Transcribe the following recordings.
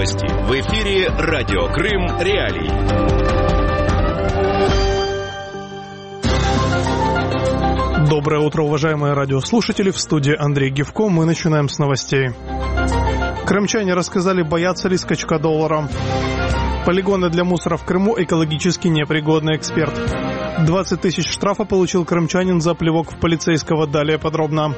Новости. В эфире Радио Крым Реалии. Доброе утро, уважаемые радиослушатели. В студии Андрей Гевко. Мы начинаем с новостей. Крымчане рассказали, боятся ли скачка доллара. Полигоны для мусора в Крыму экологически непригодный эксперт. 20 тысяч штрафа получил крымчанин за плевок в полицейского. Далее подробно.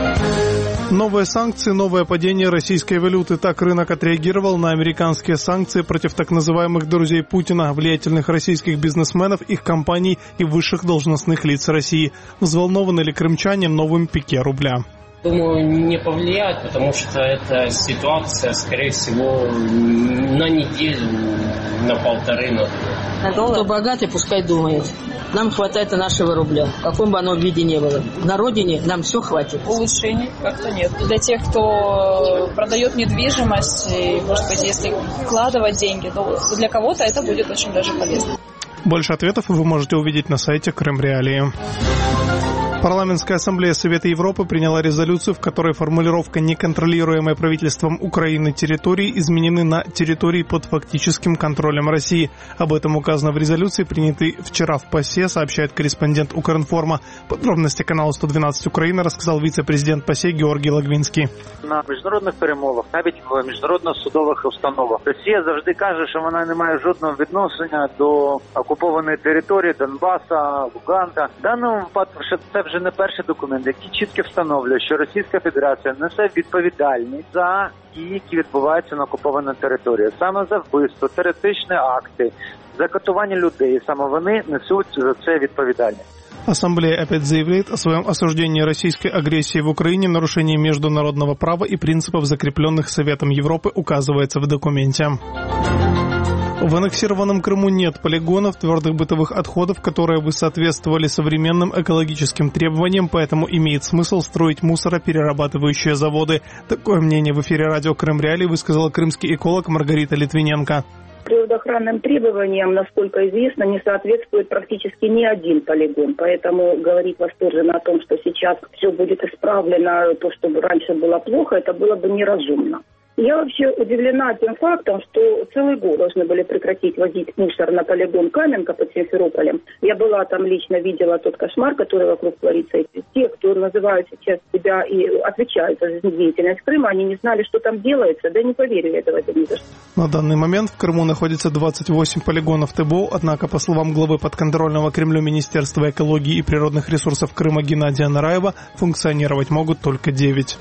Новые санкции, новое падение российской валюты. Так рынок отреагировал на американские санкции против так называемых друзей Путина, влиятельных российских бизнесменов, их компаний и высших должностных лиц России. Взволнованы ли крымчане новым пике рубля? Думаю, не повлияет, потому что эта ситуация, скорее всего, на неделю, на полторы, на две. Кто богатый, пускай думает. Нам хватает и нашего рубля, в каком бы оно виде ни было. На родине нам все хватит. Улучшений как-то нет. Для тех, кто продает недвижимость, и, может быть, если вкладывать деньги, то для кого-то это будет очень даже полезно. Больше ответов вы можете увидеть на сайте Крым Реалии. Парламентская ассамблея Совета Европы приняла резолюцию, в которой формулировка «неконтролируемой правительством Украины территории» изменены на «территории под фактическим контролем России». Об этом указано в резолюции, принятой вчера в ПАСЕ, сообщает корреспондент Укринформа. Подробности каналу 112 Украина рассказал віце-президент ПАСЕ Георгій Лагвінський. На міжнародних перемовах, навіть в міжнародно-судових установах, Росія завжди каже, що вона не має жодного відношення до окупованої території Донбаса, Луганська. В даному випадку це вже не перший документ, який чітко встановлює, що Російська Федерація несе відповідальність за дії, які відбуваються на окупованій території. Саме за вбивство, терористичні акти, за катування людей, саме вони несуть за це відповідальність. Ассамблея опять заявляет о своем осуждении российской агрессии в Украине, нарушении международного права и принципов, закрепленных Советом Европы, указывается в документе. В аннексированном Крыму нет полигонов, твердых бытовых отходов, которые бы соответствовали современным экологическим требованиям, поэтому имеет смысл строить мусороперерабатывающие заводы. Такое мнение в эфире радио Крым Реалии высказала крымский эколог Маргарита Литвиненко. Природоохранным требованиям, насколько известно, не соответствует практически ни один полигон. Поэтому говорить восторженно о том, что сейчас все будет исправлено, то, что раньше было плохо, это было бы неразумно. Я вообще удивлена тем фактом, что целый год должны были прекратить возить мусор на полигон Каменка под Симферополем. Я была там, лично видела тот кошмар, который вокруг творится. И те, кто называют сейчас себя и отвечают за жизнедеятельность Крыма, они не знали, что там делается, да не поверили этого ни за что. На данный момент в Крыму находится 28 полигонов ТБО, однако, по словам главы подконтрольного Кремлю Министерства экологии и природных ресурсов Крыма Геннадия Нараева, функционировать могут только 9.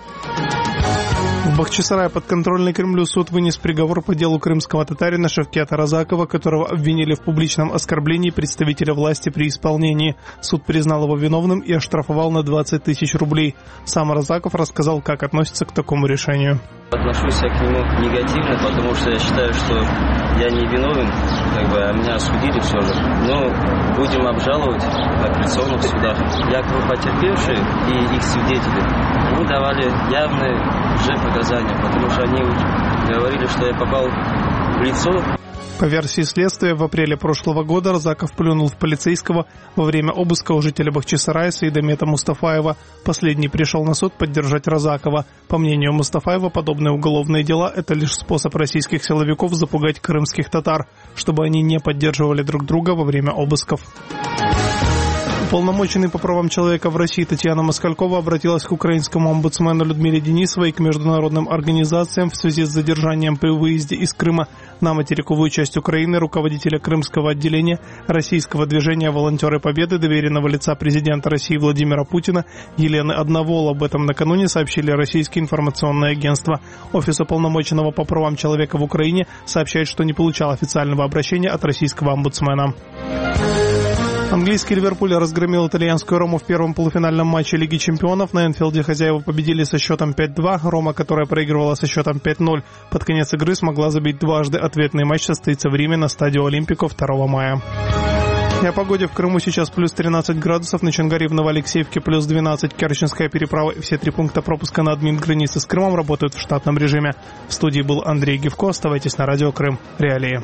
В Бахчисарае подконтрольный Кремлю суд вынес приговор по делу крымского татарина Шевкета Разакова, которого обвинили в публичном оскорблении представителя власти при исполнении. Суд признал его виновным и оштрафовал на 20 тысяч рублей. Сам Разаков рассказал, как относится к такому решению. Отношусь я к нему негативно, потому что я считаю, что я не виновен, а меня осудили все же. Но будем обжаловать в апелляционных судах. Якобы потерпевшие и их свидетели, они давали явные лжепоказания, потому что они говорили, что я попал в лицо. По версии следствия, в апреле прошлого года Разаков плюнул в полицейского во время обыска у жителя Бахчисарая Саидамета Мустафаева. Последний пришел на суд поддержать Разакова. По мнению Мустафаева, подобные уголовные дела – это лишь способ российских силовиков запугать крымских татар, чтобы они не поддерживали друг друга во время обысков. Уполномоченный по правам человека в России Татьяна Москалькова обратилась к украинскому омбудсмену Людмиле Денисовой и к международным организациям в связи с задержанием при выезде из Крыма на материковую часть Украины руководителя крымского отделения российского движения «Волонтеры Победы», доверенного лица президента России Владимира Путина Елены Одновол. Об этом накануне сообщили российские информационные агентства. Офис уполномоченного по правам человека в Украине сообщает, что не получал официального обращения от российского омбудсмена. Английский Ливерпуль разгромил итальянскую Рому в первом полуфинальном матче Лиги чемпионов. На Энфилде хозяева победили со счетом 5-2. Рома, которая проигрывала со счетом 5-0, под конец игры смогла забить дважды. Ответный матч состоится в Риме на стадио Олимпико 2 мая. И о погоде в Крыму сейчас плюс 13 градусов, на Чонгаре в Новоалексеевке плюс 12, Керченская переправа и все 3 пункта пропуска на админ-границе с Крымом работают в штатном режиме. В студии был Андрей Гевко. Оставайтесь на радио Крым Реалии.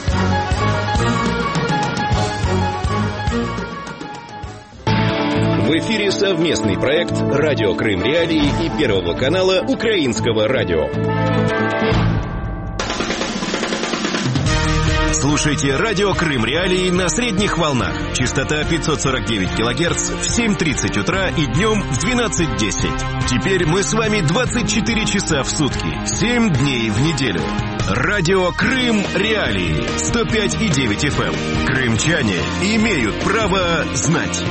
В эфире совместный проект «Радио Крым Реалии» и Первого канала Украинского радио. Слушайте радио Крым Реалии на средних волнах. Частота 549 кГц в 7:30 утра и днем в 12:10. Теперь мы с вами 24 часа в сутки, 7 дней в неделю. Радио Крым Реалии 105,9 FM. Крымчане имеют право знать.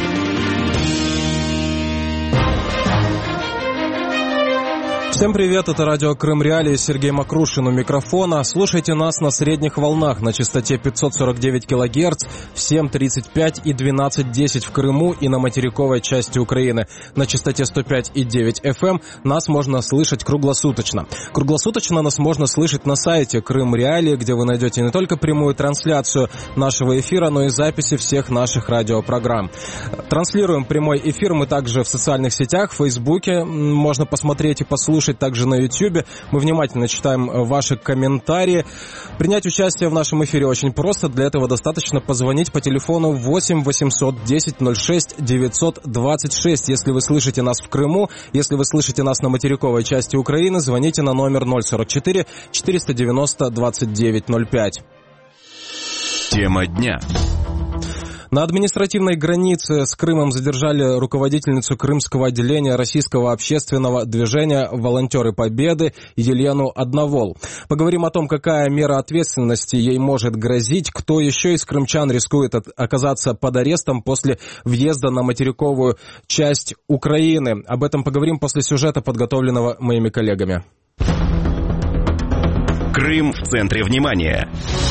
Всем привет, это радио Крым Реалии, Сергей Макрушин у микрофона. Слушайте нас на средних волнах на частоте 549 кГц в 7:35 и 12:10 в Крыму и на материковой части Украины. На частоте 105,9 FM нас можно слышать круглосуточно. Круглосуточно нас можно слышать на сайте Крым Реалии, где вы найдете не только прямую трансляцию нашего эфира, но и записи всех наших радиопрограмм. Транслируем прямой эфир мы также в социальных сетях, в Фейсбуке. Можно посмотреть и послушать также на YouTube. Мы внимательно читаем ваши комментарии. Принять участие в нашем эфире очень просто. Для этого достаточно позвонить по телефону 8 800 10 06 926. Если вы слышите нас в Крыму, если вы слышите нас на материковой части Украины, звоните на номер 044 490 29 05. Тема дня. На административной границе с Крымом задержали руководительницу крымского отделения российского общественного движения «Волонтеры Победы» Елену Одновол. Поговорим о том, какая мера ответственности ей может грозить, кто еще из крымчан рискует оказаться под арестом после въезда на материковую часть Украины. Об этом поговорим после сюжета, подготовленного моими коллегами. Крым в центре внимания.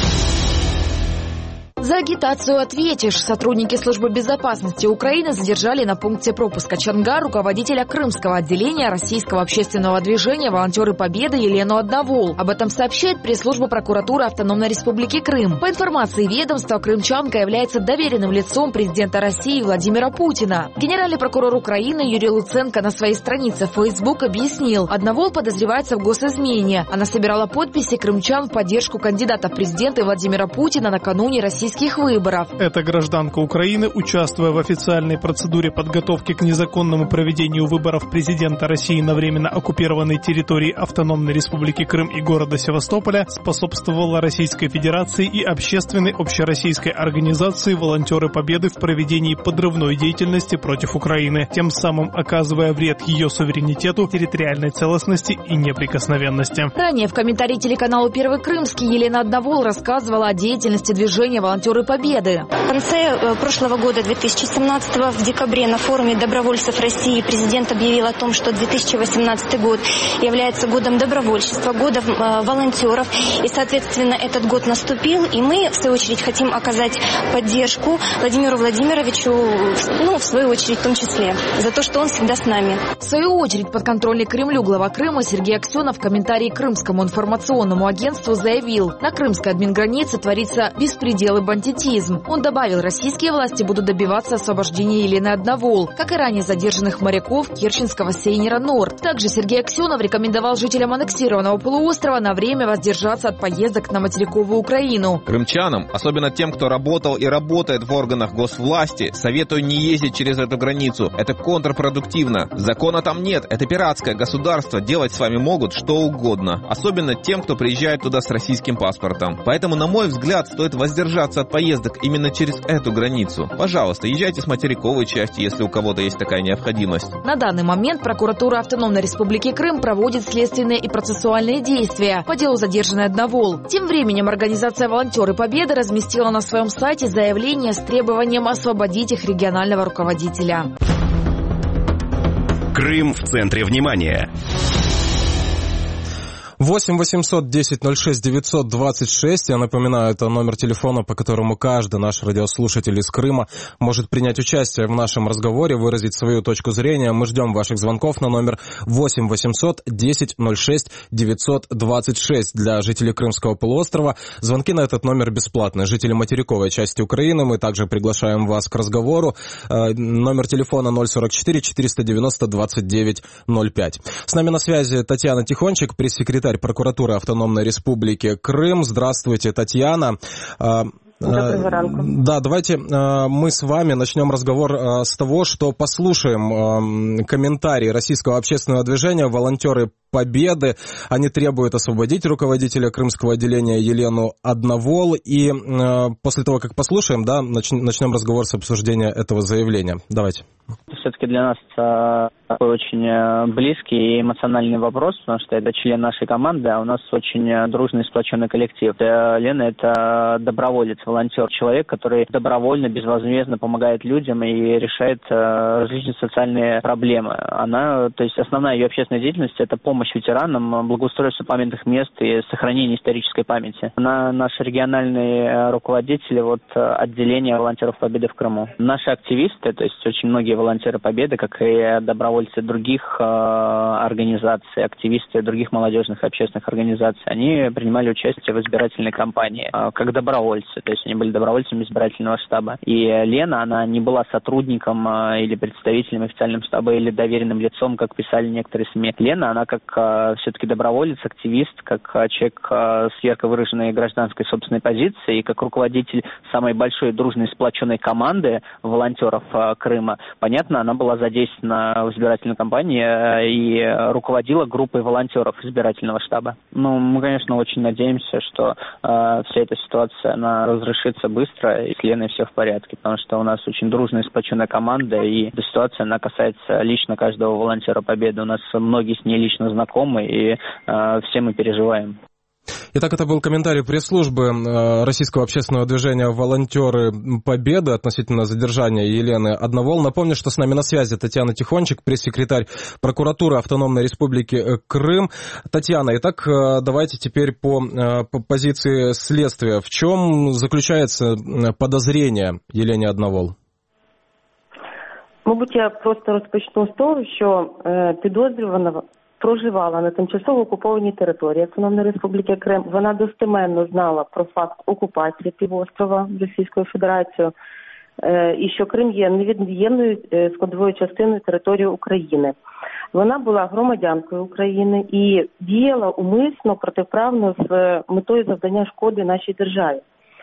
За агитацию ответишь. Сотрудники службы безопасности Украины задержали на пункте пропуска Чангар руководителя крымского отделения российского общественного движения «Волонтеры Победы» Елену Одновол. Об этом сообщает пресс-служба прокуратуры Автономной Республики Крым. По информации ведомства, крымчанка является доверенным лицом президента России Владимира Путина. Генеральный прокурор Украины Юрий Луценко на своей странице в Facebook объяснил, Одновол подозревается в госизмене. Она собирала подписи крымчан в поддержку кандидата в президенты Владимира Путина накануне российских выборов. Эта гражданка Украины, участвуя в официальной процедуре подготовки к незаконному проведению выборов президента России на временно оккупированной территории Автономной Республики Крым и города Севастополя, способствовала Российской Федерации и общественной общероссийской организации «Волонтеры Победы» в проведении подрывной деятельности против Украины, тем самым оказывая вред ее суверенитету, территориальной целостности и неприкосновенности. Ранее в комментарии телеканалу «Первый Крымский» Елена Одновол рассказывала о деятельности движения «Волонтеры Победы». В конце прошлого года, 2017, в декабре, на форуме добровольцев России президент объявил о том, что 2018 год является годом добровольчества, годом волонтеров. И, соответственно, этот год наступил, и мы, в свою очередь, хотим оказать поддержку Владимиру Владимировичу, в свою очередь, в том числе, за то, что он всегда с нами. В свою очередь, подконтрольный Кремлю глава Крыма Сергей Аксенов в комментарии Крымскому информационному агентству заявил, на крымской админгранице творится беспредел и бандитизм. Он добавил, российские власти будут добиваться освобождения Елены Одновол, как и ранее задержанных моряков керченского сейнера «Норд». Также Сергей Аксенов рекомендовал жителям аннексированного полуострова на время воздержаться от поездок на материковую Украину. Крымчанам, особенно тем, кто работал и работает в органах госвласти, советую не ездить через эту границу. Это контрпродуктивно. Закона там нет. Это пиратское государство. Делать с вами могут что угодно. Особенно тем, кто приезжает туда с российским паспортом. Поэтому, на мой взгляд, стоит воздержаться от поездок именно через эту границу. Пожалуйста, езжайте с материковой части, если у кого-то есть такая необходимость. На данный момент прокуратура Автономной Республики Крым проводит следственные и процессуальные действия по делу задержанной Одновол. Тем временем организация «Волонтеры Победы» разместила на своем сайте заявление с требованием освободить их регионального руководителя. Крым в центре внимания. 8 800 10 06 926. Я напоминаю, это номер телефона, по которому каждый наш радиослушатель из Крыма может принять участие в нашем разговоре, выразить свою точку зрения. Мы ждем ваших звонков на номер 8 800 10 06 926. Для жителей Крымского полуострова звонки на этот номер бесплатные. Жители материковой части Украины мы также приглашаем вас к разговору. Номер телефона 044 490 29 05. С нами на связи Татьяна Тихончик, пресс-секретарь прокуратуры Автономной Республики Крым. Здравствуйте, Татьяна. Доброго ранку. Да, давайте мы с вами начнем разговор с того, что послушаем комментарии российского общественного движения «Волонтеры Победы». Они требуют освободить руководителя крымского отделения Елену Одновол. И после того, как послушаем, да, начнем разговор с обсуждения этого заявления. Давайте. Все-таки для нас такой очень близкий и эмоциональный вопрос, потому что это член нашей команды, а у нас очень дружный, сплоченный коллектив. Лена – это доброволец, волонтер, человек, который добровольно, безвозмездно помогает людям и решает различные социальные проблемы. То есть основная ее общественная деятельность – это помощь ветеранам, благоустройство памятных мест и сохранение исторической памяти. Она наш региональный руководитель отделения волонтеров Победы в Крыму. Наши активисты, то есть очень многие волонтеры Победы, как и добровольцы других организаций, активисты других молодежных и общественных организаций, они принимали участие в избирательной кампании как добровольцы, то есть они были добровольцами избирательного штаба. И Лена, она не была сотрудником или представителем официального штаба или доверенным лицом, как писали некоторые СМИ. Лена, она как все-таки доброволец, активист, как человек с ярко выраженной гражданской собственной позицией и как руководитель самой большой дружной сплоченной команды волонтеров Крыма. Понятно, она была задействована в избирательной кампании и руководила группой волонтеров избирательного штаба. Мы, конечно, очень надеемся, что вся эта ситуация, она разрешится быстро, и с Леной все в порядке, потому что у нас очень дружная, сплоченная команда, и эта ситуация, она касается лично каждого волонтера Победы. У нас многие с ней лично знакомы, и все мы переживаем. Итак, это был комментарий пресс-службы российского общественного движения «Волонтеры Победы» относительно задержания Елены Одновол. Напомню, что с нами на связи Татьяна Тихончик, пресс-секретарь прокуратуры Автономной Республики Крым. Татьяна, итак, давайте теперь по позиции следствия. В чем заключается подозрение Елене Одновол? Мабуть, я просто розпочну з того, що підозрювана проживала на тимчасово окупованій території Автономної Республіки Крим. Вона достеменно знала про факт окупації півострова Російською Федерацією і що Крим є невід'ємною складовою частиною території України. Вона була громадянкою України і діяла умисно, протиправно з метою завдання шкоди нашій державі.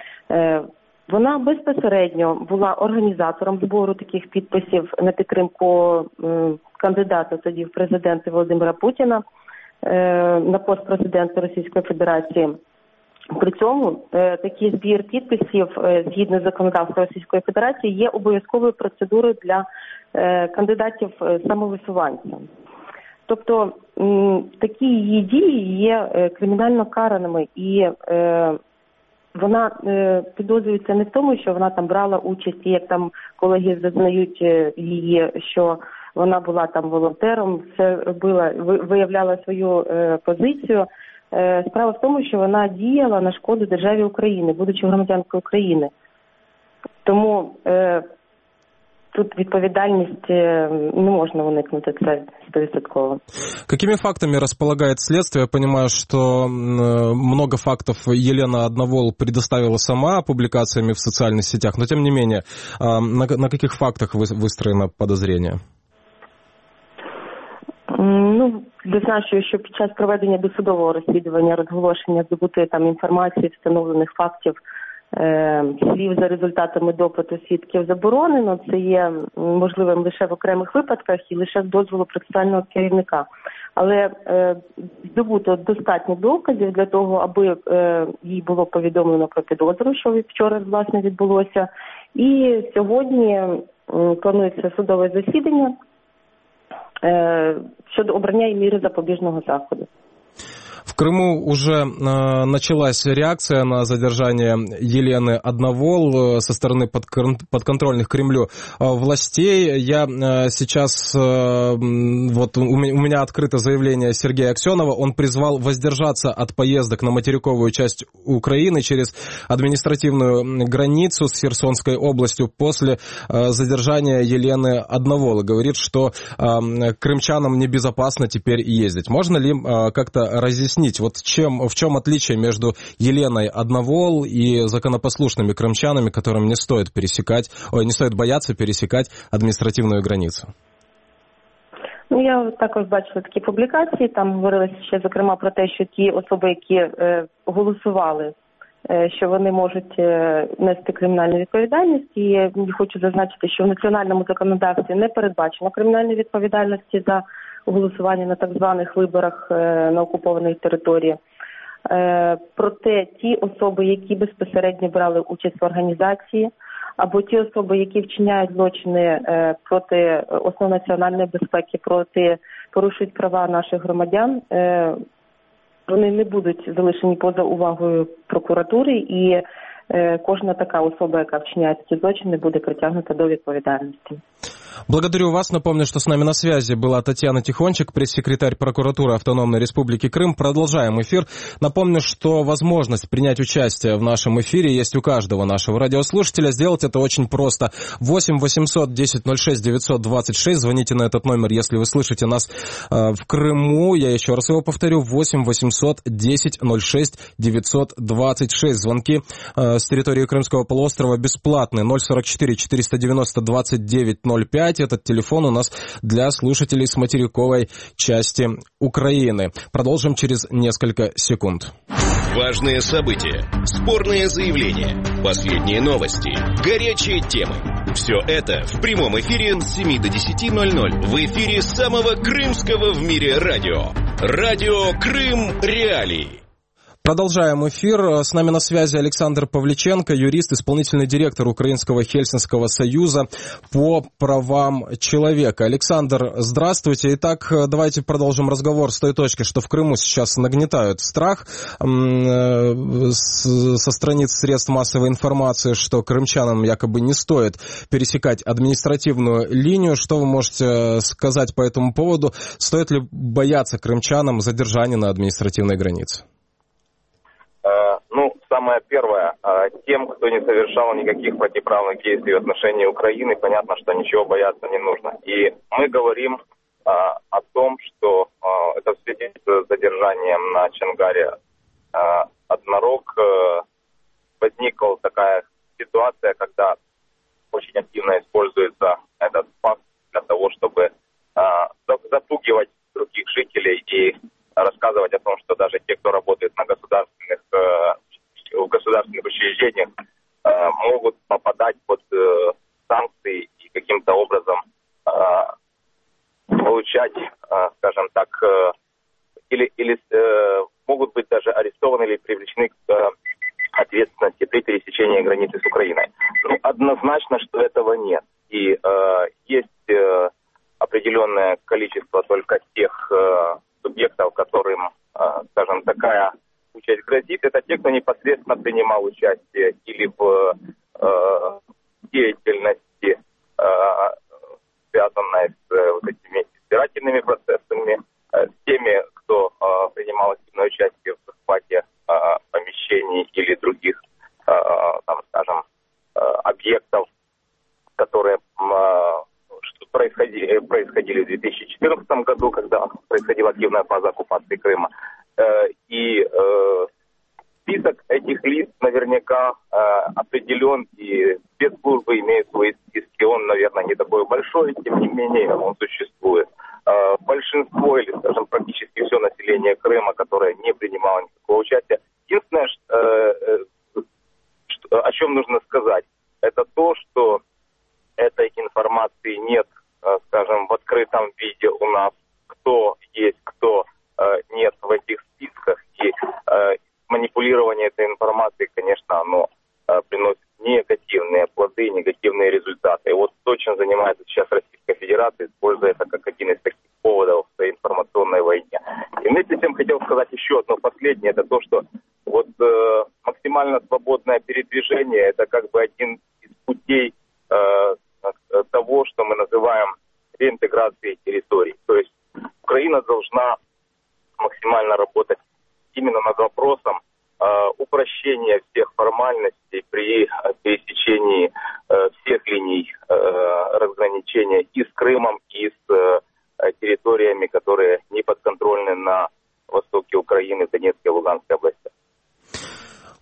Вона безпосередньо була організатором збору таких підписів на підтримку кандидата тоді в президенти Володимира Путіна на пост президента Російської Федерації. При цьому такий збір підписів згідно з законодавством Російської Федерації є обов'язковою процедурою для кандидатів самовисуванця. Тобто такі її дії є кримінально караними і вона підозрюється не в тому, що вона там брала участь, і як там колеги зазнають її, що вона була там волонтером, все робила, виявляла свою позицію. Справа в тому, що вона діяла на шкоду державі України, будучи громадянкою України. Тому тут відповідальність не можна уникнути, це 100%. Какими фактами располагает следствие? Я понимаю, что много фактов Елена Одновол предоставила сама публикациями в социальных сетях, но тем не менее, на каких фактах выстроено подозрение? Зазначую, що під час проведення досудового розслідування, розголошення здобутої там інформації, встановлених фактів, слів за результатами допиту свідків заборонено. Це є можливим лише в окремих випадках і лише з дозволу процесуального керівника. Але здобуто достатньо доказів для того, аби їй було повідомлено про підозру, що вчора, власне, відбулося. І сьогодні планується судове засідання щодо обрання і міри запобіжного заходу. В Крыму уже началась реакция на задержание Елены Одновол со стороны подконтрольных Кремлю властей. Я сейчас, вот у меня открыто заявление Сергея Аксенова, он призвал воздержаться от поездок на материковую часть Украины через административную границу с Херсонской областью после задержания Елены Одновол. И говорит, что крымчанам небезопасно теперь ездить. Можно ли как-то разъяснить, вот в чем отличие между Еленой Одновол и законопослушными крымчанами, которым не стоит бояться пересекать адміністративну границю? Я також бачила такі публікації, там говорилося ще, зокрема, про те, що ті особи, які голосували що вони можуть нести кримінальну відповідальність. І я хочу зазначити, що в національному законодавстві не передбачено кримінальної відповідальності за голосування на так званих виборах на окупованій території. Проте ті особи, які безпосередньо брали участь в організації, або ті особи, які вчиняють злочини проти основ національної безпеки, порушують права наших громадян, вони не будуть залишені поза увагою прокуратури, і кожна така особа, яка вчиняє ці злочини, буде притягнута до відповідальності. Благодарю вас. Напомню, что с нами на связи была Татьяна Тихончик, пресс-секретарь прокуратуры Автономной Республики Крым. Продолжаем эфир. Напомню, что возможность принять участие в нашем эфире есть у каждого нашего радиослушателя. Сделать это очень просто. 8 800 10 06 926. Звоните на этот номер, если вы слышите нас в Крыму. Я еще раз его повторю. 8 800 10 06 926. Звонки с территории Крымского полуострова бесплатные. 044 490 29 05. Этот телефон у нас для слушателей с материковой части Украины. Продолжим через несколько секунд. Важные события, спорные заявления, последние новости, горячие темы. Все это в прямом эфире с 7 до 10:00 в эфире самого крымского в мире радио. Радио Крым Реалии. Продолжаем эфир. С нами на связи Александр Павличенко, юрист, исполнительный директор Украинского Хельсинского союза по правам человека. Александр, здравствуйте. Итак, давайте продолжим разговор с той точки, что в Крыму сейчас нагнетают страх со страниц средств массовой информации, что крымчанам якобы не стоит пересекать административную линию. Что вы можете сказать по этому поводу? Стоит ли бояться крымчанам задержания на административной границе? Самое первое, тем, кто не совершал никаких противоправных действий в отношении Украины, понятно, что ничего бояться не нужно. И мы говорим о том, что это в связи с задержанием на Чангаре однорог возникла такая ситуация, когда очень активно используется этот факт для того, чтобы запугивать других жителей и рассказывать о том, что даже те, кто работает в государственных учреждениях, могут попадать под санкции и каким-то образом получать, скажем так, или могут быть даже арестованы или привлечены к ответственности при пересечении границы с Украиной. Однозначно, что этого нет. И есть определенное количество только тех субъектов, которым, скажем, такая участь грозит. Это те, кто непосредственно принимал участие или в деятельности, связанной с вот этими избирательными процессами, с теми, кто принимал активное участие в захвате помещений или других, там, скажем, объектов, которые происходили в 2014 году, когда происходила активная фаза оккупации Крыма. И список этих лиц наверняка определен, и спецслужбы имеют свои списки. Он, наверное, не такой большой, тем не менее он существует. Большинство, или, скажем, практически все население Крыма, которое не принимало никакого участия. Единственное, о чем нужно сказать, это то, что этой информации нет, скажем, в открытом виде у нас, кто есть, кто нет в этих списках. И манипулирование этой информацией, конечно, оно приносит негативные плоды, негативные результаты. И вот то, чем занимается сейчас Российская Федерация, используя это как один из таких поводов в своей информационной войне. И вместе с тем хотел сказать еще одно последнее, это то, что вот максимально свободное передвижение, это как бы один из путей того, что мы называем реинтеграцией территорий. То есть Украина должна максимально работать именно над вопросом упрощения всех формальностей при пересечении всех линий разграничения и с Крымом, и с территориями, которые не подконтрольны на востоке Украины, Донецкой и Луганской области.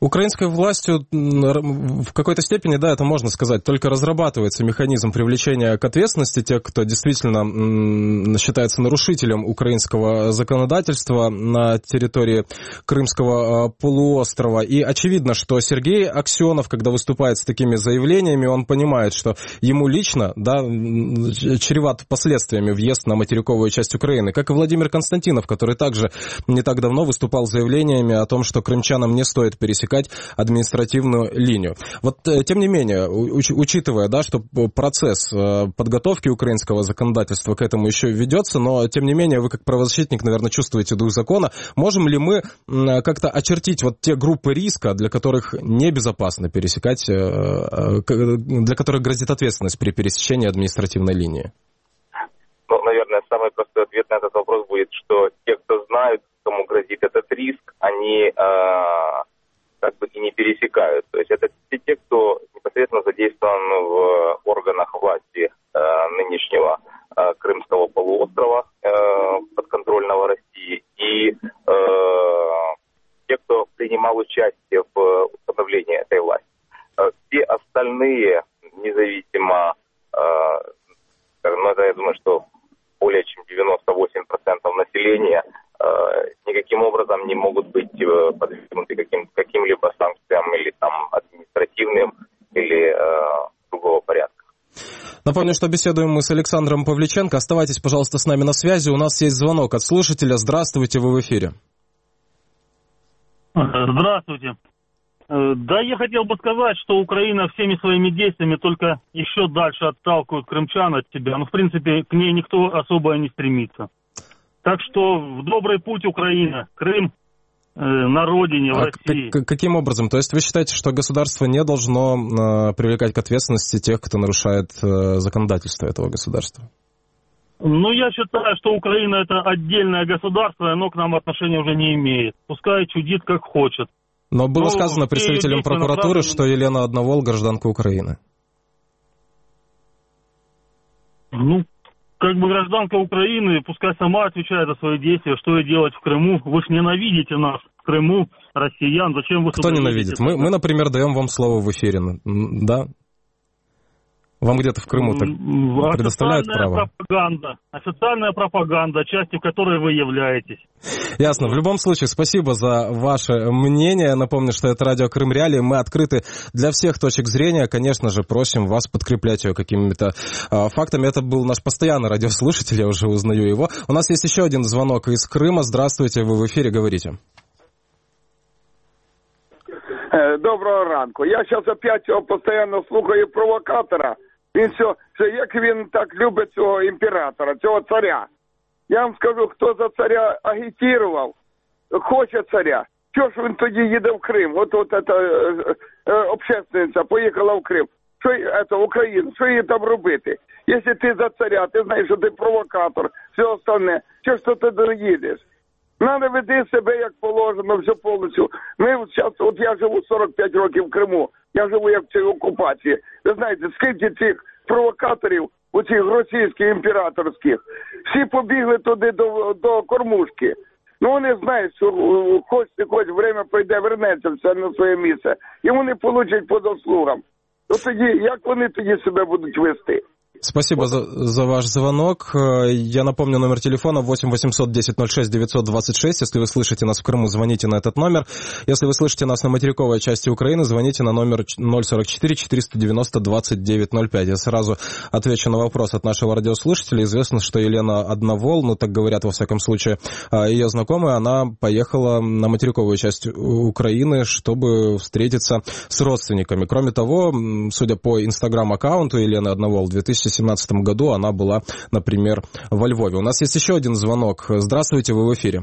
Украинской властью в какой-то степени, да, это можно сказать, только разрабатывается механизм привлечения к ответственности тех, кто действительно считается нарушителем украинского законодательства на территории Крымского полуострова. И очевидно, что Сергей Аксенов, когда выступает с такими заявлениями, он понимает, что ему лично, да, чреват последствиями въезд на материковую часть Украины, как и Владимир Константинов, который также не так давно выступал с заявлениями о том, что крымчанам не стоит пересекать административную линию. Вот, тем не менее, учитывая, да, что процесс подготовки украинского законодательства к этому еще ведется, но, тем не менее, вы как правозащитник, наверное, чувствуете дух закона. Можем ли мы как-то очертить вот те группы риска, для которых небезопасно пересекать, для которых грозит ответственность при пересечении административной линии? Ну, наверное, самый простой ответ на этот вопрос будет, что те, кто знают, кому грозит этот риск, они как бы и не пересекают. То есть это те, кто непосредственно задействован в органах власти нынешнего Крымского полуострова, подконтрольного России, и те, кто принимал участие в установлении этой власти. Все остальные, независимо, я думаю, что более чем 98% населения никаким образом не могут быть подвергнуты каким-либо санкциям или там административным или другого порядка. Напомню, что беседуем мы с Александром Павличенко. Оставайтесь, пожалуйста, с нами на связи. У нас есть звонок от слушателя. Здравствуйте, вы в эфире. Здравствуйте. Да, я хотел бы сказать, что Украина всеми своими действиями только еще дальше отталкивает крымчан от себя. Ну, в принципе, к ней никто особо не стремится. Так что в добрый путь Украина, Крым на родине, в России. Каким образом? То есть вы считаете, что государство не должно привлекать к ответственности тех, кто нарушает законодательство этого государства? Ну, я считаю, что Украина это отдельное государство, оно к нам отношения уже не имеет. Пускай чудит как хочет. Но было сказано представителям прокуратуры, что Елена Одновол гражданка Украины. Ну, как бы гражданка Украины, пускай сама отвечает за свои действия, что ей делать в Крыму. Вы же ненавидите нас в Крыму, россиян. Зачем вы Кто ненавидит? Мы, например, даем вам слово в эфире, да? Вам где-то в Крыму так предоставляют право? Официальная пропаганда, частью которой вы являетесь. Ясно. В любом случае, спасибо за ваше мнение. Напомню, что это радио Крым Реалии. Мы открыты для всех точек зрения. Конечно же, просим вас подкреплять ее какими-то фактами. Это был наш постоянный радиослушатель, я уже узнаю его. У нас есть еще один звонок из Крыма. Здравствуйте, вы в эфире, говорите. Доброго ранку. Я зараз опять його постійно слухаю провокатора. Він все, як він так любить цього імператора, цього царя. Я вам скажу, хто за царя агітував, хоче царя. Чого ж він тоді їде в Крим? От ця общественниця поїхала в Крим. Що це Україна? Що їй там робити? Якщо ти за царя, ти знаєш, що ти провокатор, все остальне. Чого ж ти туди їдеш? Надо веди себе як положено, все повністю. Ми зараз, от я живу 45 років в Криму, я живу як в цій окупації. Ви знаєте, скільки цих провокаторів, оцих російських, імператорських, всі побігли туди до кормушки. Ну вони знають, що хоч время пройде, вернеться все на своє місце, і вони получать по заслугам. То тоді, як вони тоді себе будуть вести? Спасибо за ваш звонок. Я напомню номер телефона 8 800 10 06 926. Если вы слышите нас в Крыму, звоните на этот номер. Если вы слышите нас на материковой части Украины, звоните на номер 044 490 2905. Я сразу отвечу на вопрос от нашего радиослушателя. Известно, что Елена Одновол, ну так говорят во всяком случае, ее знакомая, она поехала на материковую часть Украины, чтобы встретиться с родственниками. Кроме того, судя по инстаграм-аккаунту Елены Одновол, в 2017 году она была, например, во Львове. У нас есть еще один звонок. Здравствуйте, вы в эфире.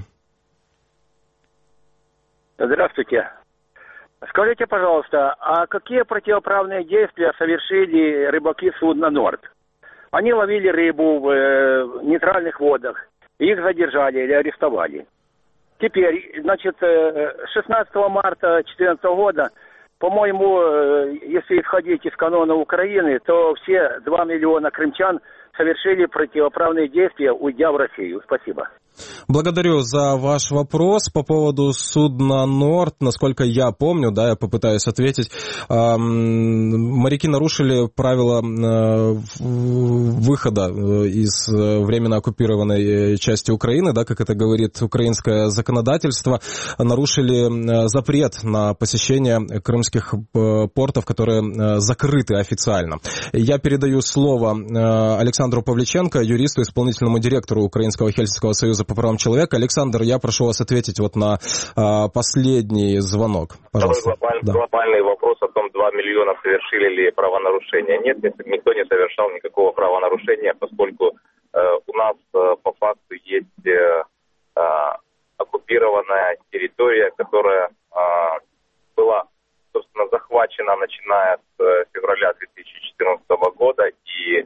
Здравствуйте. Скажите, пожалуйста, а какие противоправные действия совершили рыбаки судна «Норд»? Они ловили рыбу в нейтральных водах, их задержали или арестовали. Теперь, значит, 16 марта 2014 года по-моему, если исходить из канона Украины, то все 2 миллиона крымчан совершили противоправные действия, уйдя в Россию. Спасибо. Благодарю за ваш вопрос по поводу судна «Норд». Насколько я помню, да, я попытаюсь ответить, моряки нарушили правила выхода из временно оккупированной части Украины, да, как это говорит украинское законодательство, нарушили запрет на посещение крымских портов, которые закрыты официально. Я передаю слово Александру Павличенко, юристу, исполнительному директору Украинского Хельсинского союза по правам человека. Александр, я прошу вас ответить вот на последний звонок. Пожалуйста. Глобальный вопрос о том, 2 миллиона совершили ли правонарушения. Нет, никто не совершал никакого правонарушения, поскольку у нас по факту есть оккупированная территория, которая была, собственно, захвачена, начиная с февраля 2014 года, и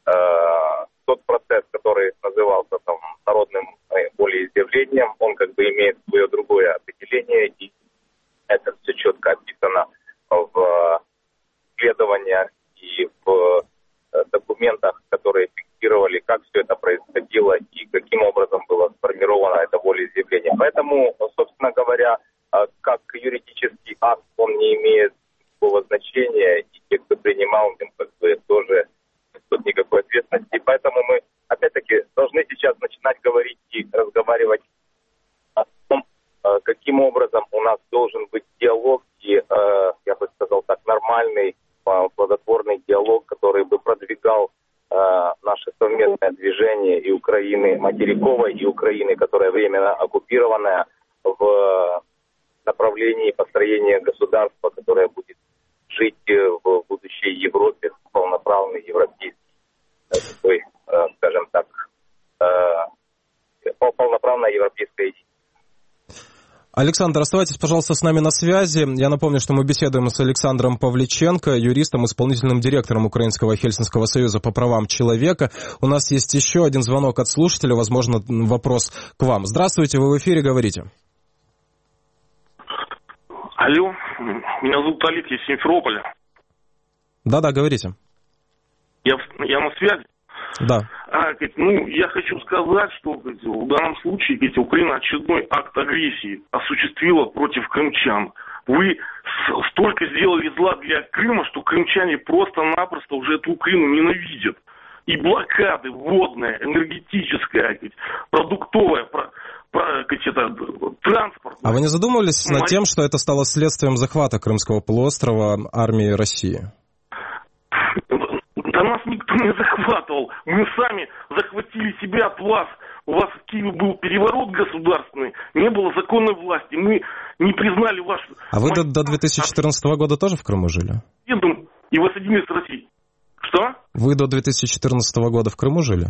тот процесс, который назывался там народным волеизъявлением, он как бы имеет свое другое определение, и это все четко описано в исследованиях и в документах, которые фиксировали, как все это происходило и каким образом было сформировано это волеизъявление. Поэтому, собственно говоря, как юридический акт, он не имеет никакого значения, и те, кто принимал, им как бы тоже тут никакой ответственности. Поэтому мы, опять-таки, должны сейчас начинать говорить и разговаривать о том, каким образом у нас должен быть диалог и, я бы сказал так, нормальный, плодотворный диалог, который бы продвигал наше совместное движение и Украины материковой, и Украины, которая временно оккупированная, в направлении построения государства, которое будет жить в будущей Европе, полноправный европейский, такой, скажем так, полноправная европейская идея. Александр, оставайтесь, пожалуйста, с нами на связи. Я напомню, что мы беседуем с Александром Павличенко, юристом, исполнительным директором Украинского Хельсинского союза по правам человека. У нас есть еще один звонок от слушателя, возможно, вопрос к вам. Здравствуйте, вы в эфире, говорите. Алло, меня зовут Олег, я из Симферополя. Да, говорите. Я на связи? Да. Я хочу сказать, что в данном случае Украина очередной акт агрессии осуществила против крымчан. Вы столько сделали зла для Крыма, что крымчане просто-напросто уже эту Украину ненавидят. И блокады водная, энергетическая, продуктовая, транспорт. А вы не задумывались над тем, что это стало следствием захвата Крымского полуострова армией России? Да нас никто не захватывал. Мы сами захватили себя от вас. У вас в Киеве был переворот государственный, не было законной власти. Мы не признали вашу... А вы до 2014 года тоже в Крыму жили? И воссоединились с Россией. Что? Вы до 2014 года в Крыму жили?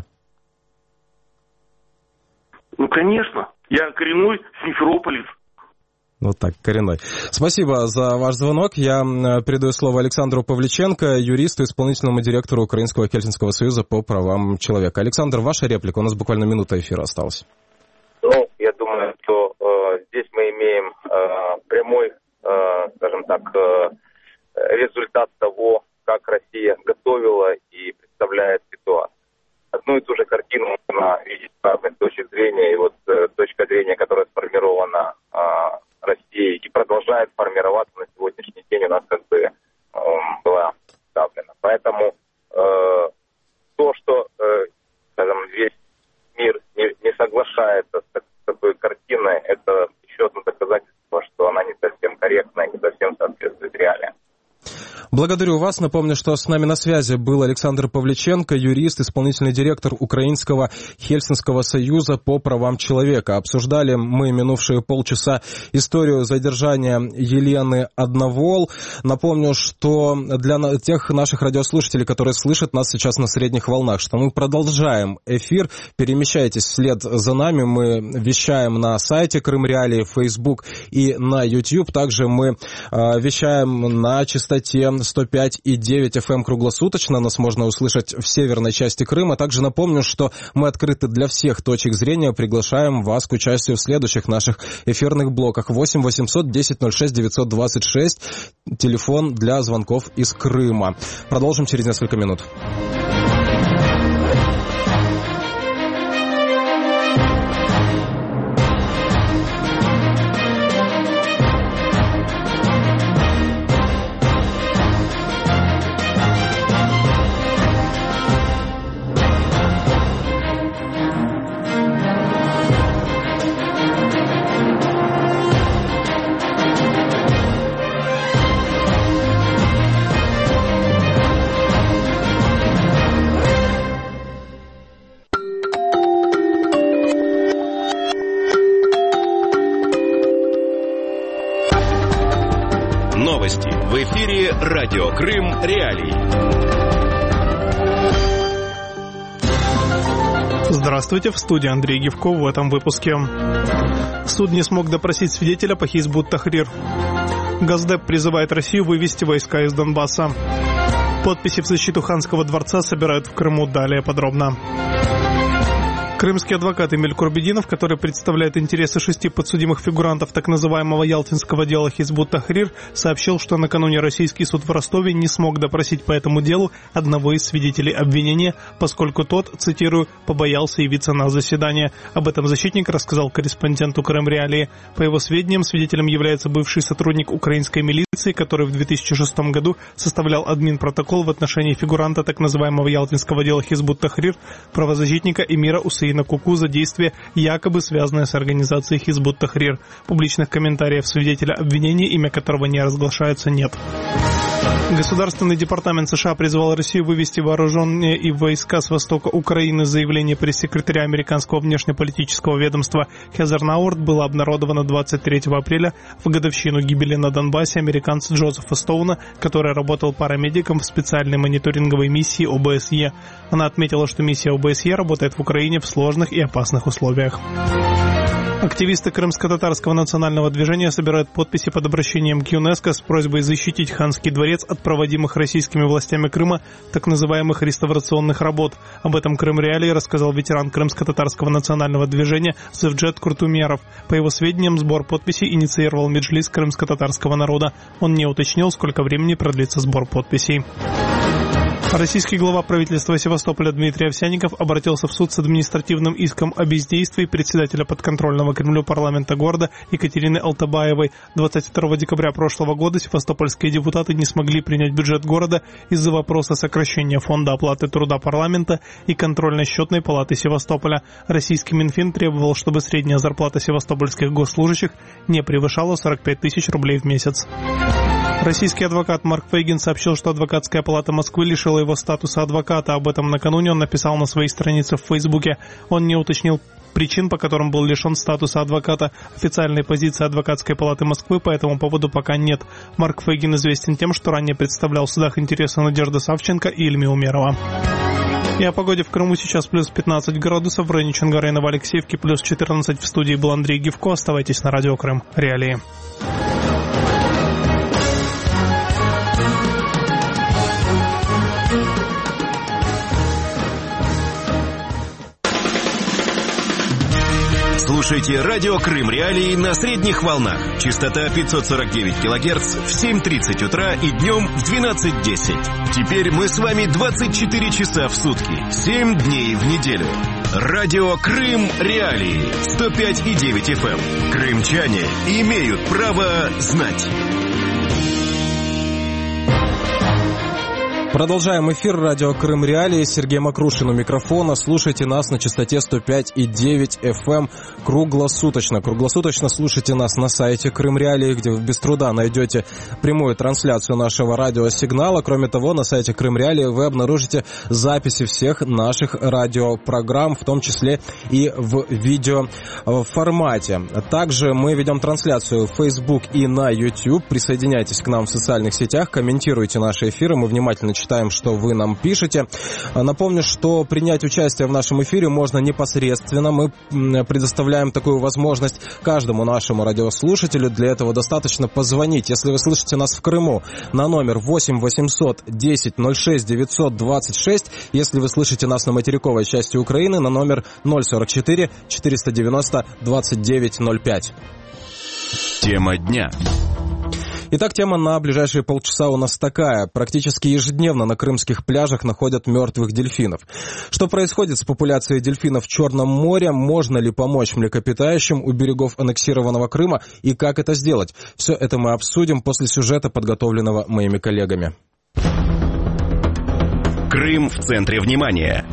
Ну, конечно. Я коренной симферополец. Вот так, коренной. Спасибо за ваш звонок. Я передаю слово Александру Павличенко, юристу, исполнительному директору Украинского Хельсинского союза по правам человека. Александр, ваша реплика. У нас буквально минута эфира осталась. Ну, я думаю, что здесь мы имеем прямой, скажем так, результат того, как Россия готовила и представляет ситуацию. Одну и ту же картину можно видеть с разных точек зрения. И вот точка зрения, которая сформирована Россией и продолжает формироваться на сегодняшний день, у нас как бы была ставлена. Поэтому то, что, скажем, весь мир не соглашается с такой картиной, это еще одно доказательство, что она не совсем корректна и не совсем соответствует реалиям. Благодарю вас. Напомню, что с нами на связи был Александр Павличенко, юрист, исполнительный директор Украинского Хельсинского союза по правам человека. Обсуждали мы минувшие полчаса историю задержания Елены Одновол. Напомню, что для тех наших радиослушателей, которые слышат нас сейчас на средних волнах, что мы продолжаем эфир. Перемещайтесь вслед за нами. Мы вещаем на сайте Крым Реалии, Facebook и на YouTube. Также мы вещаем на частоте 105,9 FM круглосуточно. Нас можно услышать в северной части Крыма. Также напомню, что мы открыты для всех точек зрения. Приглашаем вас к участию в следующих наших эфирных блоках. 8 800 10 06 926. Телефон для звонков из Крыма. Продолжим через несколько минут. Новости в эфире «Радио Крым. Реалии». Здравствуйте, в студии Андрей Гивков в этом выпуске. Суд не смог допросить свидетеля по Хизбут Тахрир. Госдеп призывает Россию вывести войска из Донбасса. Подписи в защиту Ханского дворца собирают в Крыму. Далее подробно. Крымский адвокат Эмиль Курбединов, который представляет интересы 6 подсудимых фигурантов так называемого ялтинского дела Хизбут Тахрир, сообщил, что накануне российский суд в Ростове не смог допросить по этому делу одного из свидетелей обвинения, поскольку тот, цитирую, побоялся явиться на заседание. Об этом защитник рассказал корреспонденту Крым Реалии. По его сведениям, свидетелем является бывший сотрудник украинской милиции, который в 2006 году составлял админпротокол в отношении фигуранта так называемого ялтинского дела Хизбут Тахрир, правозащитника Эмира Усейна Куку за действия, якобы связанные с организацией Хизбут Тахрир. Публичных комментариев свидетеля обвинения, имя которого не разглашается, нет. Государственный департамент США призвал Россию вывести вооруженные и войска с востока Украины. Заявление пресс-секретаря американского внешнеполитического ведомства Хезер Науэрт было обнародовано 23 апреля в годовщину гибели на Донбассе американца Джозефа Стоуна, который работал парамедиком в специальной мониторинговой миссии ОБСЕ. Она отметила, что миссия ОБСЕ работает в Украине в сложных и опасных условиях. Активисты крымско-татарского национального движения собирают подписи под обращением к ЮНЕСКО с просьбой защитить Ханский дворец от проводимых российскими властями Крыма так называемых реставрационных работ. Об этом Крым Реалии рассказал ветеран крымско-татарского национального движения Зевджет Куртумеров. По его сведениям, сбор подписей инициировал Меджлис крымско-татарского народа. Он не уточнил, сколько времени продлится сбор подписей. Российский глава правительства Севастополя Дмитрий Овсянников обратился в суд с административным иском о бездействии председателя подконтрольного Кремлю парламента города Екатерины Алтабаевой. 22 декабря прошлого года севастопольские депутаты не смогли принять бюджет города из-за вопроса сокращения фонда оплаты труда парламента и контрольно-счетной палаты Севастополя. Российский Минфин требовал, чтобы средняя зарплата севастопольских госслужащих не превышала 45 тысяч рублей в месяц. Российский адвокат Марк Фейгин сообщил, что адвокатская палата Москвы лишила его статуса адвоката. Об этом накануне он написал на своей странице в Фейсбуке. Он не уточнил причин, по которым был лишен статуса адвоката. Официальной позиции адвокатской палаты Москвы по этому поводу пока нет. Марк Фейгин известен тем, что ранее представлял в судах интересы Надежды Савченко и Ильми Умерова. И о погоде в Крыму сейчас плюс 15 градусов, в районе Чонгара и Новоалексеевки плюс 14. В студии был Андрей Гивко. Оставайтесь на радио Крым Реалии. Слушайте радио Крым Реалии на средних волнах. Частота 549 килогерц в 7:30 утра и днем в 12:10. Теперь мы с вами 24 часа в сутки, 7 дней в неделю. Радио Крым Реалии 105,9 FM. Крымчане имеют право знать. Продолжаем эфир. Радио Крым Реалии. Сергей Макрушин у микрофона. Слушайте нас на частоте 105,9 FM круглосуточно. Круглосуточно слушайте нас на сайте Крым Реалии, где вы без труда найдете прямую трансляцию нашего радиосигнала. Кроме того, на сайте Крым Реалии вы обнаружите записи всех наших радиопрограмм, в том числе и в видеоформате. Также мы ведем трансляцию в Facebook и на YouTube. Присоединяйтесь к нам в социальных сетях, комментируйте наши эфиры. Мы внимательно читаем читаем, что вы нам пишете. Напомню, что принять участие в нашем эфире можно непосредственно. Мы предоставляем такую возможность каждому нашему радиослушателю. Для этого достаточно позвонить. Если вы слышите нас в Крыму, на номер 8 800 10 06 926. Если вы слышите нас на материковой части Украины, на номер 044 490 2905. Тема дня. Итак, тема на ближайшие полчаса у нас такая. Практически ежедневно на крымских пляжах находят мертвых дельфинов. Что происходит с популяцией дельфинов в Черном море? Можно ли помочь млекопитающим у берегов аннексированного Крыма? И как это сделать? Все это мы обсудим после сюжета, подготовленного моими коллегами. Крым в центре внимания.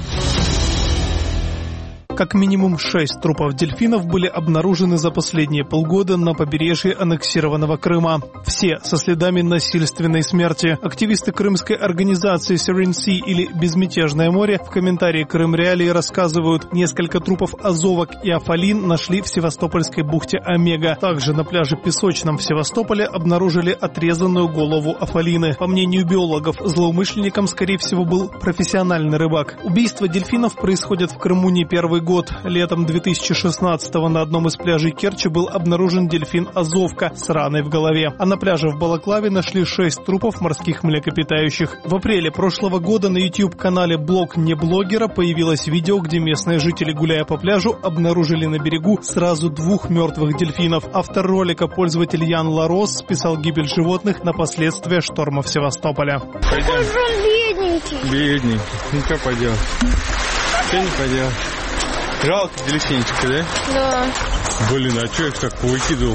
Как минимум 6 трупов дельфинов были обнаружены за последние полгода на побережье аннексированного Крыма. Все со следами насильственной смерти. Активисты крымской организации Serene Sea или Безмятежное море в комментарии Крым Реалии рассказывают, несколько трупов азовок и афалин нашли в Севастопольской бухте Омега. Также на пляже Песочном в Севастополе обнаружили отрезанную голову афалины. По мнению биологов, злоумышленником, скорее всего, был профессиональный рыбак. Убийства дельфинов происходят в Крыму не первый год. Летом 2016-го на одном из пляжей Керчи был обнаружен дельфин Азовка с раной в голове. А на пляже в Балаклаве нашли 6 трупов морских млекопитающих. В апреле прошлого года на YouTube-канале «Блог неблогера» появилось видео, где местные жители, гуляя по пляжу, обнаружили на берегу сразу 2 мертвых дельфинов. Автор ролика, пользователь Ян Ларос, списал гибель животных на последствия шторма в Севастополе. Какой же он бедненький. Бедненький. Ну что поделать? Что не поделать? Жалко дельфинчика, да? Да. Блин, а что их так повыкидывал?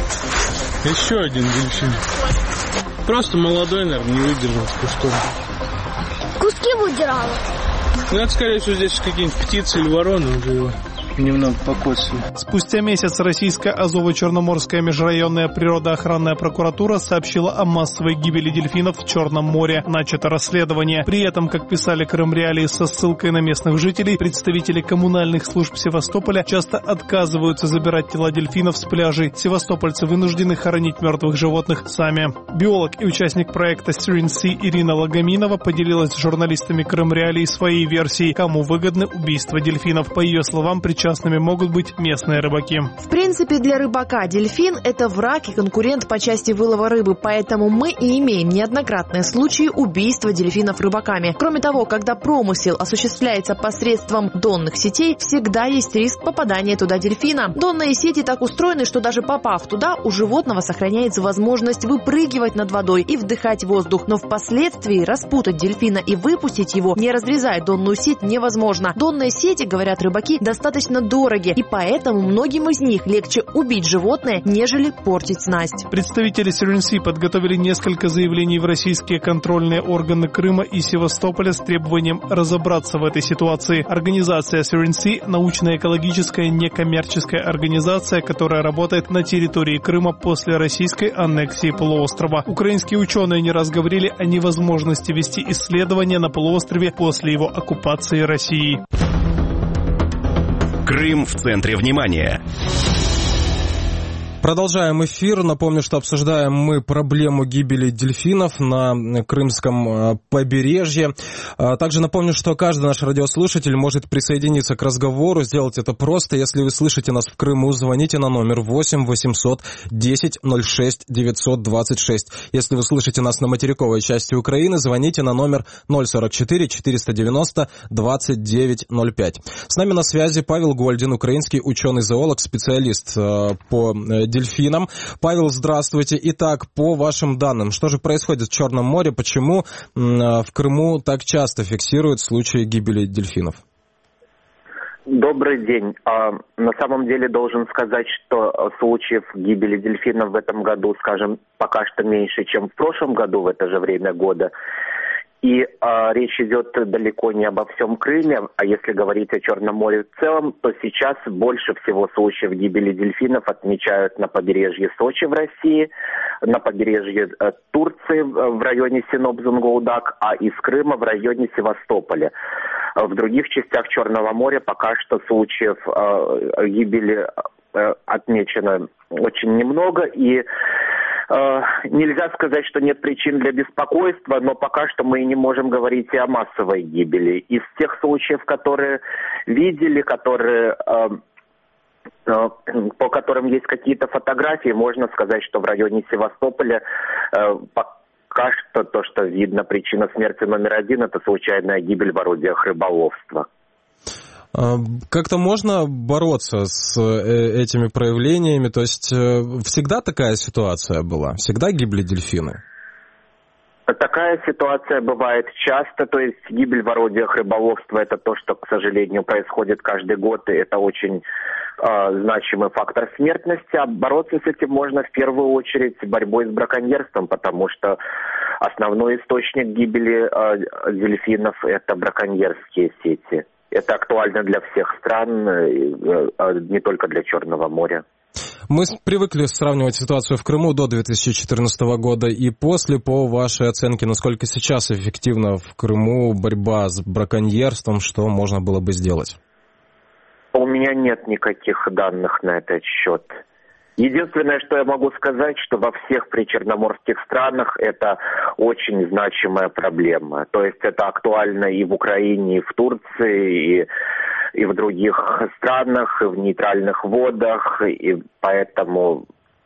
Еще один дельфин. Просто молодой, наверное, не выдержал с кустом. Куски выдирала. Ну, это, скорее всего, здесь какие-нибудь птицы или вороны уже его немного покосили. Спустя месяц российская Азово-Черноморская межрайонная природоохранная прокуратура сообщила о массовой гибели дельфинов в Черном море. Начато расследование. При этом, как писали Крым Реалии со ссылкой на местных жителей, представители коммунальных служб Севастополя часто отказываются забирать тела дельфинов с пляжей. Севастопольцы вынуждены хоронить мертвых животных сами. Биолог и участник проекта Serene Sea Ирина Лагоминова поделилась с журналистами Крым Реалии своей версией, кому выгодны убийства дельфинов. По ее словам, причастными могут быть местные рыбаки. В принципе, для рыбака дельфин – это враг и конкурент по части вылова рыбы, поэтому мы и имеем неоднократные случаи убийства дельфинов рыбаками. Кроме того, когда промысел осуществляется посредством донных сетей, всегда есть риск попадания туда дельфина. Донные сети так устроены, что даже попав туда, у животного сохраняется возможность выпрыгивать над водой и вдыхать воздух, но впоследствии распутать дельфина и выпустить его, не разрезая донную сеть, невозможно. Донные сети, говорят рыбаки, достаточно дороги, и поэтому многим из них легче убить животное, нежели портить снасть. Представители Serene Sea подготовили несколько заявлений в российские контрольные органы Крыма и Севастополя с требованием разобраться в этой ситуации. Организация Serene Sea – научно-экологическая некоммерческая организация, которая работает на территории Крыма после российской аннексии полуострова. Украинские ученые не раз говорили о невозможности вести исследования на полуострове после его оккупации Россией. Крым в центре внимания. Продолжаем эфир. Напомню, что обсуждаем мы проблему гибели дельфинов на крымском побережье. Также напомню, что каждый наш радиослушатель может присоединиться к разговору. Сделать это просто. Если вы слышите нас в Крыму, звоните на номер 8 800 10 06 926. Если вы слышите нас на материковой части Украины, звоните на номер 044 490 2905. С нами на связи Павел Гольдин, украинский ученый-зоолог, специалист по дельфинам. Павел, здравствуйте. Итак, по вашим данным, что же происходит в Черном море? Почему в Крыму так часто фиксируют случаи гибели дельфинов? Добрый день. На самом деле должен сказать, что случаев гибели дельфинов в этом году, скажем, пока что меньше, чем в прошлом году в это же время года. И речь идет далеко не обо всем Крыме, а если говорить о Черном море в целом, то сейчас больше всего случаев гибели дельфинов отмечают на побережье Сочи в России, на побережье Турции в районе Синop-Зунгулдак, а из Крыма в районе Севастополя. В других частях Черного моря пока что случаев гибели отмечено очень немного, и Нельзя сказать, что нет причин для беспокойства, но пока что мы не можем говорить и о массовой гибели. Из тех случаев, которые видели, по которым есть какие-то фотографии, можно сказать, что в районе Севастополя пока что то, что видно, причина смерти номер один, это случайная гибель в орудиях рыболовства. Как-то можно бороться с этими проявлениями? То есть всегда такая ситуация была? Всегда гибли дельфины? Такая ситуация бывает часто, то есть гибель в орудиях рыболовства – это то, что, к сожалению, происходит каждый год, и это очень значимый фактор смертности. А бороться с этим можно в первую очередь борьбой с браконьерством, потому что основной источник гибели дельфинов – это браконьерские сети. Это актуально для всех стран, не только для Черного моря. Мы привыкли сравнивать ситуацию в Крыму до 2014 года и после. По вашей оценке, насколько сейчас эффективна в Крыму борьба с браконьерством, что можно было бы сделать? У меня нет никаких данных на этот счет. Единственное, что я могу сказать, что во всех причерноморских странах это очень значимая проблема. То есть это актуально и в Украине, и в Турции, и в других странах, и в нейтральных водах, и поэтому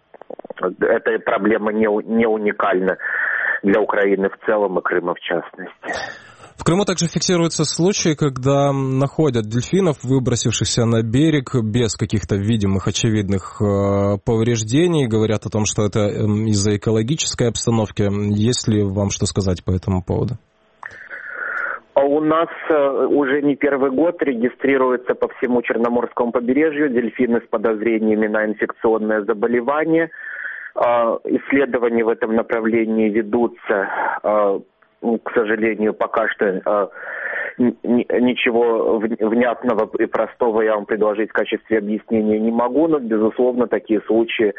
эта проблема не уникальна для Украины в целом и Крыма в частности. В Крыму также фиксируются случаи, когда находят дельфинов, выбросившихся на берег без каких-то видимых, очевидных повреждений. Говорят о том, что это из-за экологической обстановки. Есть ли вам что сказать по этому поводу? У нас уже не первый год регистрируются по всему Черноморскому побережью дельфины с подозрениями на инфекционное заболевание. Исследования в этом направлении ведутся. К сожалению, пока что ничего внятного и простого я вам предложить в качестве объяснения не могу, но, безусловно, такие случаи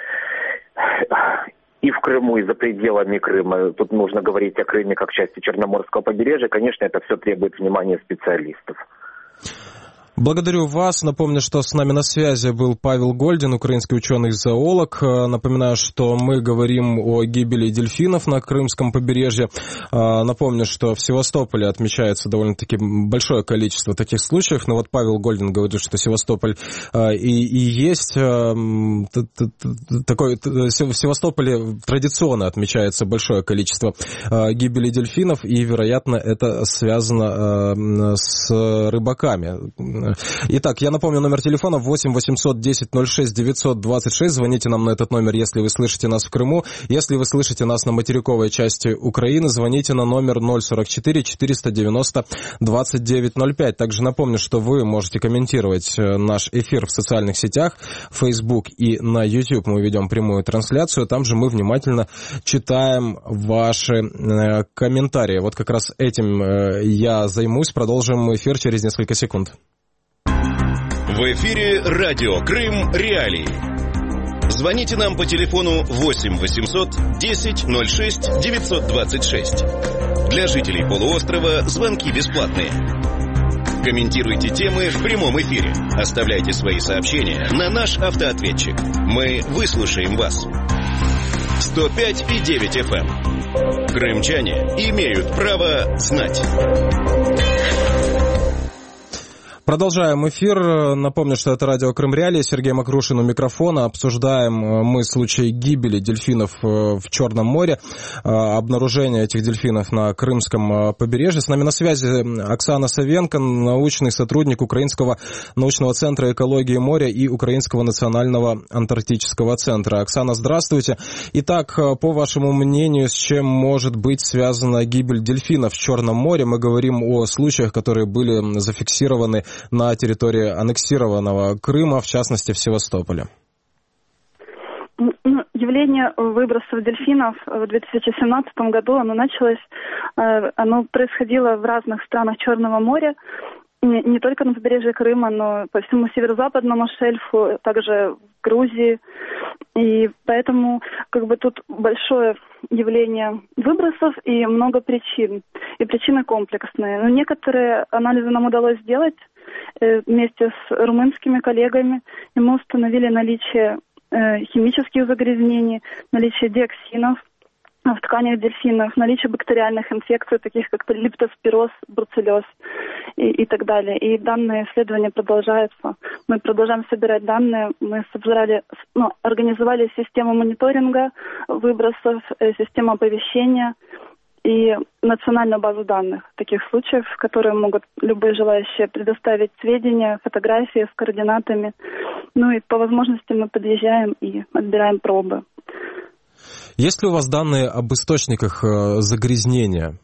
и в Крыму, и за пределами Крыма. Тут нужно говорить о Крыме как части Черноморского побережья. Конечно, это все требует внимания специалистов. Благодарю вас. Напомню, что с нами на связи был Павел Гольдин, украинский ученый-зоолог. Напоминаю, что мы говорим о гибели дельфинов на Крымском побережье. Напомню, что в Севастополе отмечается довольно-таки большое количество таких случаев. Но вот Павел Гольдин говорит, что Севастополь и есть такой... В Севастополе традиционно отмечается большое количество гибели дельфинов, и, вероятно, это связано с рыбаками. Итак, я напомню, номер телефона 8 800 10 06 926. Звоните нам на этот номер, если вы слышите нас в Крыму. Если вы слышите нас на материковой части Украины, звоните на номер 044 490 2905. Также напомню, что вы можете комментировать наш эфир в социальных сетях, в Facebook и на YouTube. Мы ведем прямую трансляцию. Там же мы внимательно читаем ваши комментарии. Вот как раз этим я займусь. Продолжим эфир через несколько секунд. В эфире радио Крым Реалии. Звоните нам по телефону 8 800 10 06 926. Для жителей полуострова звонки бесплатные. Комментируйте темы в прямом эфире. Оставляйте свои сообщения на наш автоответчик. Мы выслушаем вас. 105,9 FM. Крымчане имеют право знать. Продолжаем эфир. Напомню, что это радио Крым Реалии. Сергей Макрушин у микрофона. Обсуждаем мы случай гибели дельфинов в Черном море, обнаружение этих дельфинов на Крымском побережье. С нами на связи Оксана Савенко, научный сотрудник Украинского научного центра экологии моря и Украинского национального антарктического центра. Оксана, здравствуйте. Итак, по вашему мнению, с чем может быть связана гибель дельфинов в Черном море? Мы говорим о случаях, которые были зафиксированы на территории аннексированного Крыма, в частности в Севастополе. Явление выбросов дельфинов в 2017 году, оно происходило в разных странах Черного моря, не только на побережье Крыма, но по всему северо-западному шельфу, также в Грузии. И поэтому тут большое явление выбросов и много причин. И причины комплексные. Но некоторые анализы нам удалось сделать вместе с румынскими коллегами, и мы установили наличие химических загрязнений, наличие диоксинов в тканях дельфинов, наличие бактериальных инфекций, таких как лептоспироз, бруцеллез и так далее. И данные исследования продолжаются. Мы продолжаем собирать данные. Мы организовали систему мониторинга выбросов, систему оповещения и национальную базу данных таких случаев, в которые могут любые желающие предоставить сведения, фотографии с координатами. И по возможности мы подъезжаем и отбираем пробы. Есть ли у вас данные об источниках загрязнения?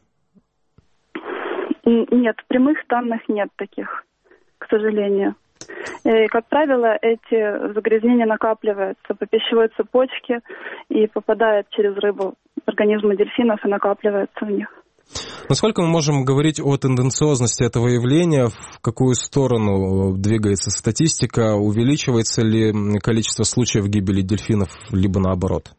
Нет, прямых данных нет таких, к сожалению. И, как правило, эти загрязнения накапливаются по пищевой цепочке и попадают через рыбу в организмы дельфинов и накапливаются в них. Насколько мы можем говорить о тенденциозности этого явления, в какую сторону двигается статистика, увеличивается ли количество случаев гибели дельфинов, либо наоборот?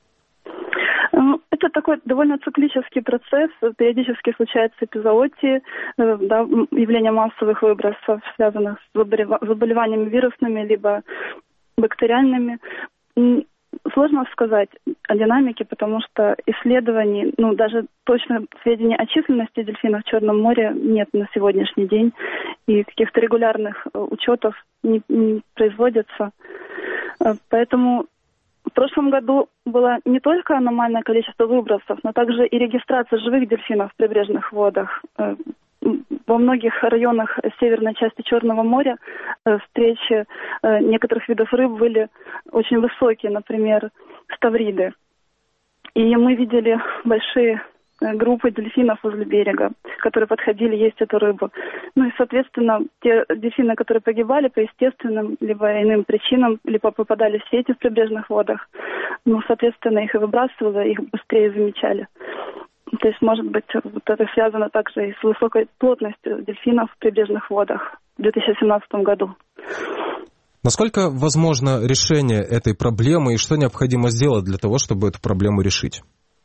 Это такой довольно циклический процесс. Периодически случаются эпизоотии, явления массовых выбросов, связанных с заболеваниями вирусными либо бактериальными. Сложно сказать о динамике, потому что исследований, даже точно сведений о численности дельфинов в Черном море нет на сегодняшний день, и каких-то регулярных учетов не производится. Поэтому в прошлом году было не только аномальное количество выбросов, но также и регистрация живых дельфинов в прибрежных водах. Во многих районах северной части Черного моря встречи некоторых видов рыб были очень высокие, например, ставриды. И мы видели большие группы дельфинов возле берега, которые подходили есть эту рыбу. И, соответственно, те дельфины, которые погибали по естественным либо иным причинам, либо попадали в сети в прибрежных водах, соответственно, их и выбрасывало, их быстрее замечали. То есть, может быть, вот это связано также и с высокой плотностью дельфинов в прибрежных водах в 2017 году. Насколько возможно решение этой проблемы и что необходимо сделать для того, чтобы эту проблему решить?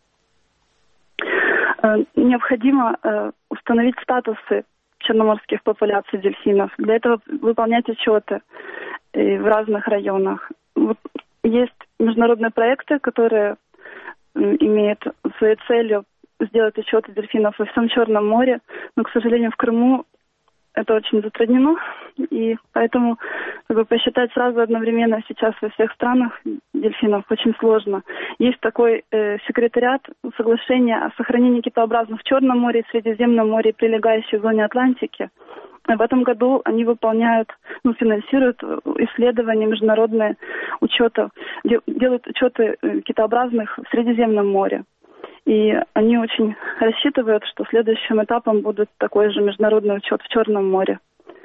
Необходимо установить статусы черноморских популяций дельфинов. Для этого выполнять учеты в разных районах. Есть международные проекты, которые имеют своей целью сделать учеты дельфинов во всем Черном море, но, к сожалению, в Крыму это очень затруднено, и поэтому посчитать сразу одновременно сейчас во всех странах дельфинов очень сложно. Есть такой секретариат соглашения о сохранении китообразных в Черном море, Средиземном море и прилегающей зоне Атлантики. В этом году они выполняют, финансируют исследования международные учета, делают учеты китообразных в Средиземном море. И они очень рассчитывают, что следующим этапом будет такой же международный учет в Черном море.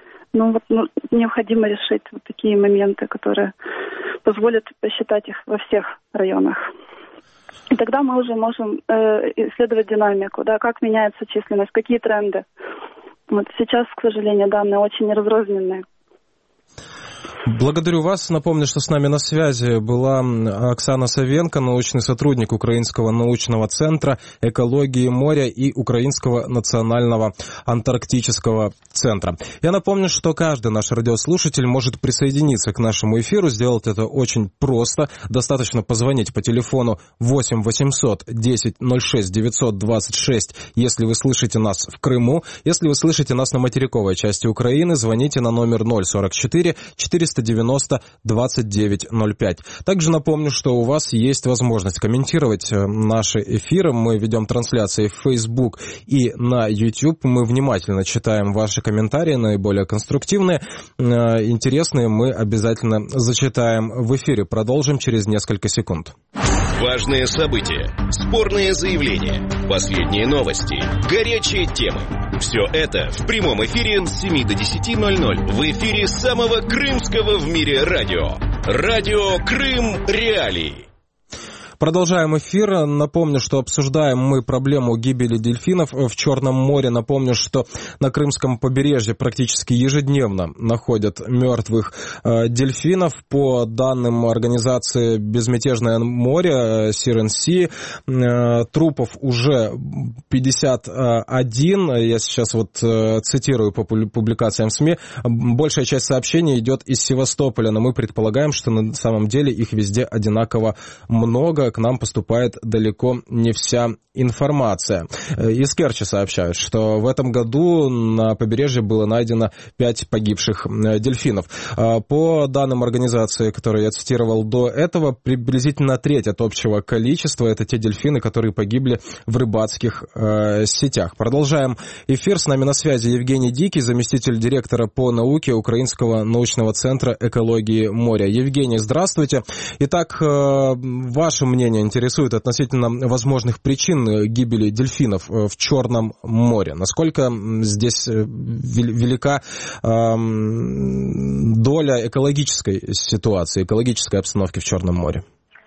Необходимо решить вот такие моменты, которые позволят посчитать их во всех районах. И тогда мы уже можем исследовать динамику, как меняется численность, какие тренды. Сейчас, к сожалению, данные очень разрозненные. Благодарю вас. Напомню, что с нами на связи была Оксана Савенко, научный сотрудник Украинского научного центра экологии моря и Украинского национального антарктического центра. Я напомню, что каждый наш радиослушатель может присоединиться к нашему эфиру. Сделать это очень просто. Достаточно позвонить по телефону 8 800 10 06 926, если вы слышите нас в Крыму. Если вы слышите нас на материковой части Украины, звоните на номер 044 490 2905. Также напомню, что у вас есть возможность комментировать наши эфиры. Мы ведем трансляции в Facebook и на YouTube. Мы внимательно читаем ваши комментарии, наиболее конструктивные, интересные мы обязательно зачитаем в эфире. Продолжим через несколько секунд. Важные события, спорные заявления, последние новости, горячие темы. Все это в прямом эфире с 7 до 10:00 в эфире самого крымского в мире радио. Радио Крым Реалии. Продолжаем эфир. Напомню, что обсуждаем мы проблему гибели дельфинов в Черном море. Напомню, что на Крымском побережье практически ежедневно находят мертвых дельфинов. По данным организации «Безмятежное море» CRNC, трупов уже 51. Я сейчас вот цитирую по публикациям в СМИ. Большая часть сообщений идет из Севастополя, но мы предполагаем, что на самом деле их везде одинаково много. К нам поступает далеко не вся информация. Из Керчи сообщают, что в этом году на побережье было найдено 5 погибших дельфинов. По данным организации, которые я цитировал до этого, приблизительно треть от общего количества — это те дельфины, которые погибли в рыбацких сетях. Продолжаем эфир. С нами на связи Евгений Дикий, заместитель директора по науке Украинского научного центра экологии моря. Евгений, здравствуйте. Итак, ваше мнение интересует относительно возможных причин гибели дельфинов в Черном море. Насколько здесь велика доля экологической ситуации, экологической обстановки в Черном море?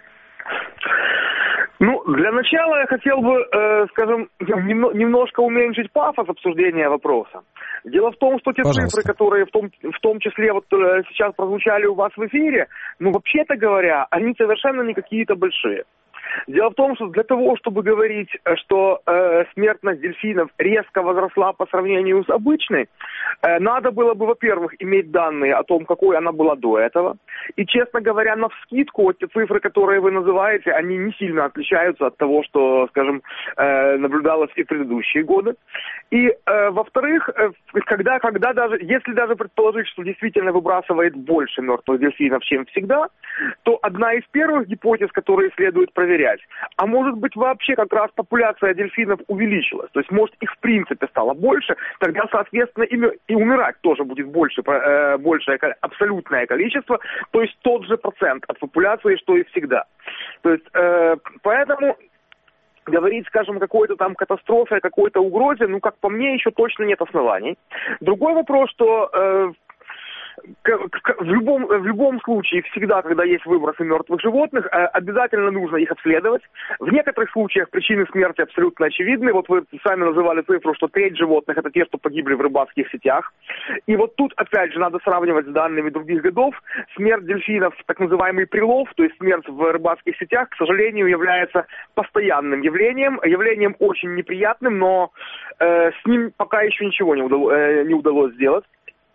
Ну, для начала я хотел бы, скажем, немножко уменьшить пафос обсуждения вопроса. Дело в том, что те цифры, которые в том числе вот сейчас прозвучали у вас в эфире, ну, вообще-то говоря, они совершенно не какие-то большие. Дело в том, что для того, чтобы говорить, что смертность дельфинов резко возросла по сравнению с обычной, надо было бы, во-первых, иметь данные о том, какой она была до этого. И, честно говоря, навскидку, вот те цифры, которые вы называете, они не сильно отличаются от того, что, скажем, наблюдалось и в предыдущие годы. И, во-вторых, если даже предположить, что действительно выбрасывает больше мертвых дельфинов, чем всегда, то одна из первых гипотез, которые следует проверять, а может быть вообще как раз популяция дельфинов увеличилась, то есть может их в принципе стало больше, тогда соответственно и умирать тоже будет большее абсолютное количество, то есть тот же процент от популяции, что и всегда. То есть поэтому говорить, скажем, о какой-то там катастрофе, о какой-то угрозе, ну, как по мне, еще точно нет оснований. Другой вопрос, что в любом случае, всегда, когда есть выбросы мертвых животных, обязательно нужно их обследовать. В некоторых случаях причины смерти абсолютно очевидны. Вот вы сами называли цифру, что треть животных — это те, что погибли в рыбацких сетях. И вот тут, опять же, надо сравнивать с данными других годов. Смерть дельфинов, так называемый прилов, то есть смерть в рыбацких сетях, к сожалению, является постоянным явлением очень неприятным, но с ним пока еще ничего не удалось сделать.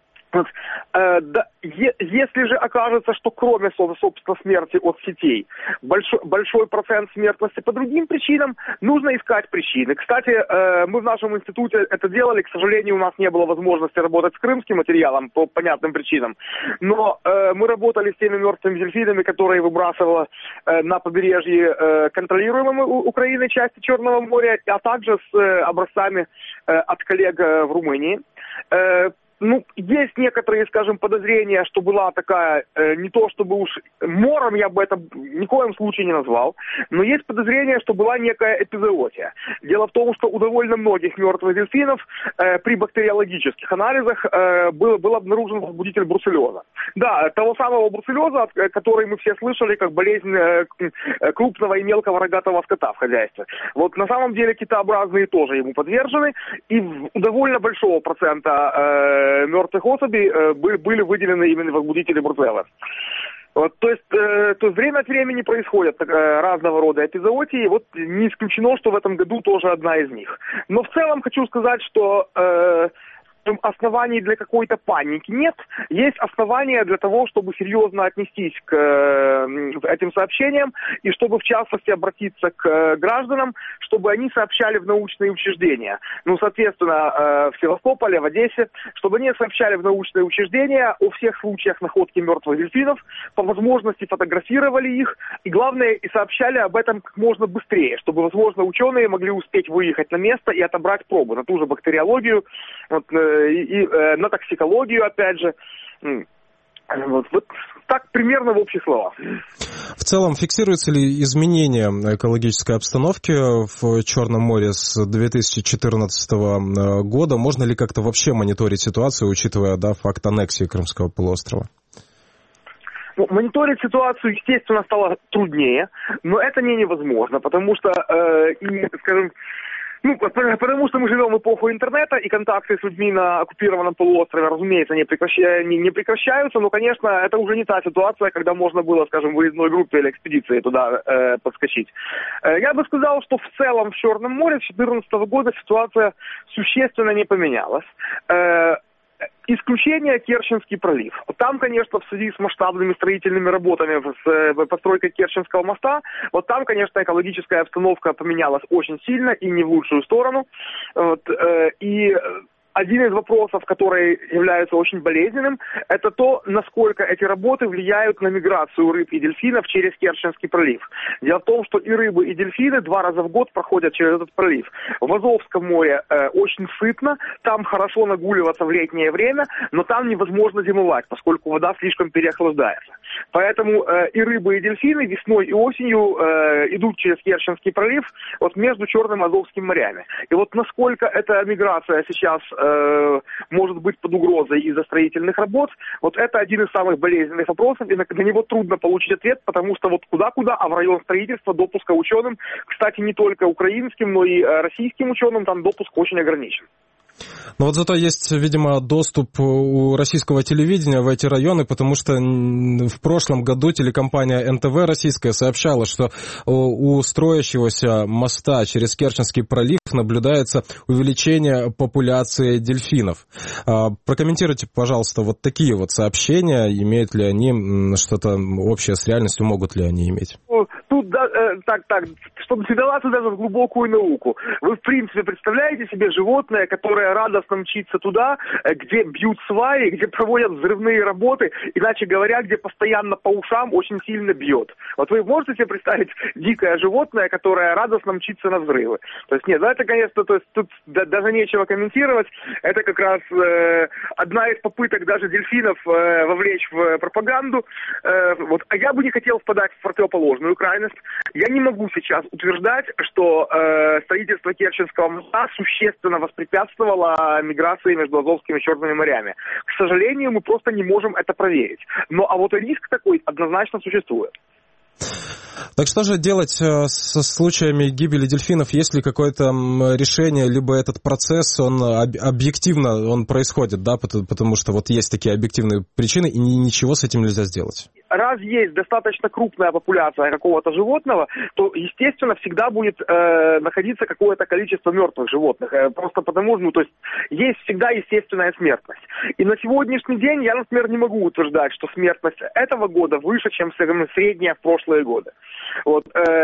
Если же окажется, что кроме, собственно, смерти от сетей, большой процент смертности по другим причинам, нужно искать причины. Кстати, мы в нашем институте это делали, к сожалению, у нас не было возможности работать с крымским материалом по понятным причинам, но мы работали с теми мертвыми дельфинами, которые выбрасывала на побережье контролируемой Украины части Черного моря, а также с образцами от коллег в Румынии. Ну, есть некоторые, скажем, подозрения, что была такая, не то чтобы уж мором я бы это ни в коем случае не назвал, но есть подозрение, что была некая эпизоотия. Дело в том, что у довольно многих мертвых дельфинов при бактериологических анализах был обнаружен возбудитель бруцеллеза. Да, того самого бруцеллеза, который мы все слышали, как болезнь крупного и мелкого рогатого скота в хозяйстве. Вот на самом деле китообразные тоже ему подвержены, и у довольно большого процента мертвых особей были выделены именно возбудители бруцеллеза. Вот, то есть время от времени происходят разного рода эпизоотии, вот не исключено, что в этом году тоже одна из них. Но в целом хочу сказать, что оснований для какой-то паники нет. Есть основания для того, чтобы серьезно отнестись к этим сообщениям и чтобы, в частности, обратиться к гражданам, чтобы они сообщали в научные учреждения. Ну, соответственно, в Севастополе, в Одессе, чтобы они сообщали в научные учреждения о всех случаях находки мертвых дельфинов, по возможности фотографировали их и, главное, и сообщали об этом как можно быстрее, чтобы, возможно, ученые могли успеть выехать на место и отобрать пробы на ту же бактериологию, вот, и на токсикологию, опять же. Вот так примерно в общих словах. В целом, фиксируются ли изменения экологической обстановки в Черном море с 2014 года? Можно ли как-то вообще мониторить ситуацию, учитывая факт аннексии Крымского полуострова? Мониторить ситуацию, естественно, стало труднее, но это не невозможно, потому что, потому что мы живем в эпоху интернета, и контакты с людьми на оккупированном полуострове, разумеется, не прекращаются, но, конечно, это уже не та ситуация, когда можно было, скажем, выездной группе или экспедиции туда подскочить. Я бы сказал, что в целом в Черном море с 2014 года ситуация существенно не поменялась. Исключение Керченский пролив. Там, конечно, в связи с масштабными строительными работами, с постройкой Керченского моста, вот там, конечно, экологическая обстановка поменялась очень сильно и не в лучшую сторону. И один из вопросов, который является очень болезненным, это то, насколько эти работы влияют на миграцию рыб и дельфинов через Керченский пролив. Дело в том, что и рыбы, и дельфины 2 раза в год проходят через этот пролив. В Азовском море очень сытно, там хорошо нагуливаться в летнее время, но там невозможно зимовать, поскольку вода слишком переохлаждается. Поэтому и рыбы, и дельфины весной и осенью идут через Керченский пролив вот между Черным и Азовским морями. И вот насколько эта миграция сейчас может быть под угрозой из-за строительных работ, вот это один из самых болезненных вопросов, и на него трудно получить ответ, потому что вот куда-куда, а в район строительства допуска ученым, кстати, не только украинским, но и российским ученым, там допуск очень ограничен. Но вот зато есть, видимо, доступ у российского телевидения в эти районы, потому что в прошлом году телекомпания НТВ российская сообщала, что у строящегося моста через Керченский пролив наблюдается увеличение популяции дельфинов. Прокомментируйте, пожалуйста, вот такие вот сообщения, имеют ли они что-то общее с реальностью, могут ли они иметь? Тут, чтобы вдаваться даже в глубокую науку, вы, в принципе, представляете себе животное, которое радостно мчится туда, где бьют сваи, где проводят взрывные работы, иначе говоря, где постоянно по ушам очень сильно бьет. Вот вы можете себе представить дикое животное, которое радостно мчится на взрывы? То есть нет, это, конечно, то есть тут даже нечего комментировать. Это как раз одна из попыток даже дельфинов вовлечь в пропаганду. Вот. А я бы не хотел впадать в противоположную крайность. Я не могу сейчас утверждать, что строительство Керченского моста существенно воспрепятствовало миграции между Азовским и Черными морями. К сожалению, мы просто не можем это проверить. Но а вот риск такой однозначно существует. Так что же делать со случаями гибели дельфинов? Есть ли какое-то решение, либо этот процесс, он объективно происходит, да, потому что вот есть такие объективные причины, и ничего с этим нельзя сделать? Раз есть достаточно крупная популяция какого-то животного, то, естественно, всегда будет находиться какое-то количество мертвых животных. Просто потому, то есть есть всегда естественная смертность. И на сегодняшний день я, например, не могу утверждать, что смертность этого года выше, чем средняя в прошлые годы. Вот.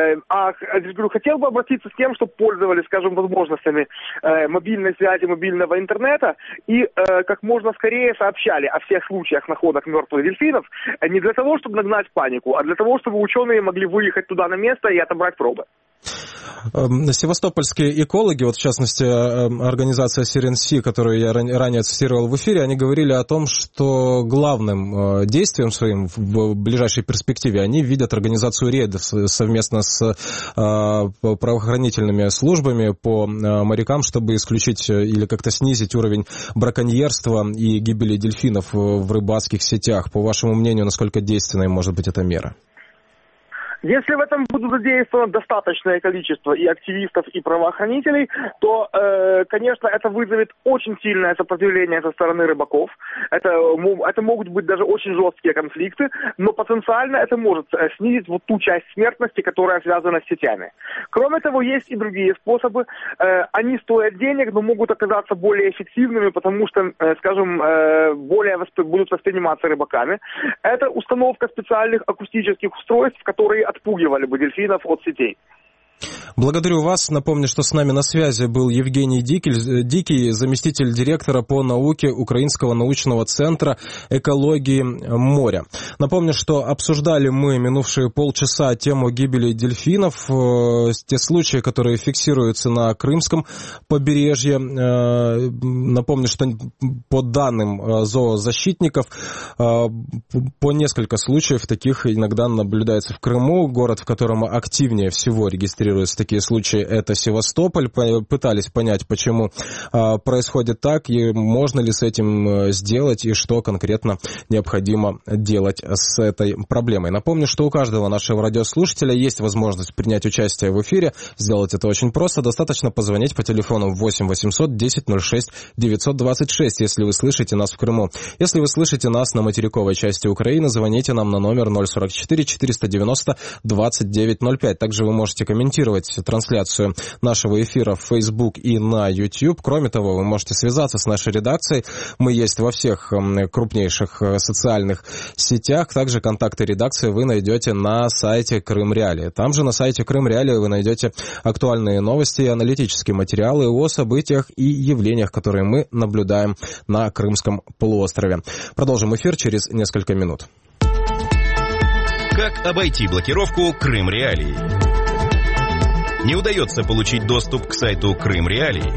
Хотел бы обратиться с тем, чтобы пользовались, скажем, возможностями мобильной связи, мобильного интернета и как можно скорее сообщали о всех случаях находок мертвых дельфинов, не для того, чтобы нагнать панику, а для того, чтобы ученые могли выехать туда на место и отобрать пробы. Севастопольские экологи, вот в частности организация CRNC, которую я ранее цитировал в эфире, они говорили о том, что главным действием своим в ближайшей перспективе они видят организацию рейдов совместно с правоохранительными службами по морякам, чтобы исключить или как-то снизить уровень браконьерства и гибели дельфинов в рыбацких сетях. По вашему мнению, насколько действенной может быть эта мера? Если в этом будут задействовано достаточное количество и активистов, и правоохранителей, то, конечно, это вызовет очень сильное сопротивление со стороны рыбаков. Это могут быть даже очень жесткие конфликты, но потенциально это может снизить вот ту часть смертности, которая связана с сетями. Кроме того, есть и другие способы. Они стоят денег, но могут оказаться более эффективными, потому что, скажем, более будут восприниматься рыбаками. Это установка специальных акустических устройств, которые отпугивали бы дельфинов от сетей. Благодарю вас. Напомню, что с нами на связи был Евгений Дикий, заместитель директора по науке Украинского научного центра экологии моря. Напомню, что обсуждали мы минувшие полчаса тему гибели дельфинов, те случаи, которые фиксируются на Крымском побережье. Напомню, что по данным зоозащитников, по несколько случаев таких иногда наблюдается в Крыму, город, в котором активнее всего регистрируется регистрируются такие случаи, это Севастополь. Пытались понять, почему происходит так, и можно ли с этим сделать, и что конкретно необходимо делать с этой проблемой. Напомню, что у каждого нашего радиослушателя есть возможность принять участие в эфире. Сделать это очень просто. Достаточно позвонить по телефону 8 800 10 06 926, если вы слышите нас в Крыму. Если вы слышите нас на материковой части Украины, звоните нам на номер 044 490 2905. Также вы можете комментировать трансляцию нашего эфира в Facebook и на YouTube. Кроме того, вы можете связаться с нашей редакцией. Мы есть во всех крупнейших социальных сетях. Также контакты редакции вы найдете на сайте Крым Реалии. Там же на сайте Крым Реалии вы найдете актуальные новости и аналитические материалы о событиях и явлениях, которые мы наблюдаем на Крымском полуострове. Продолжим эфир через несколько минут. Как обойти блокировку Крым Реалии? Не удается получить доступ к сайту Крым Реалии?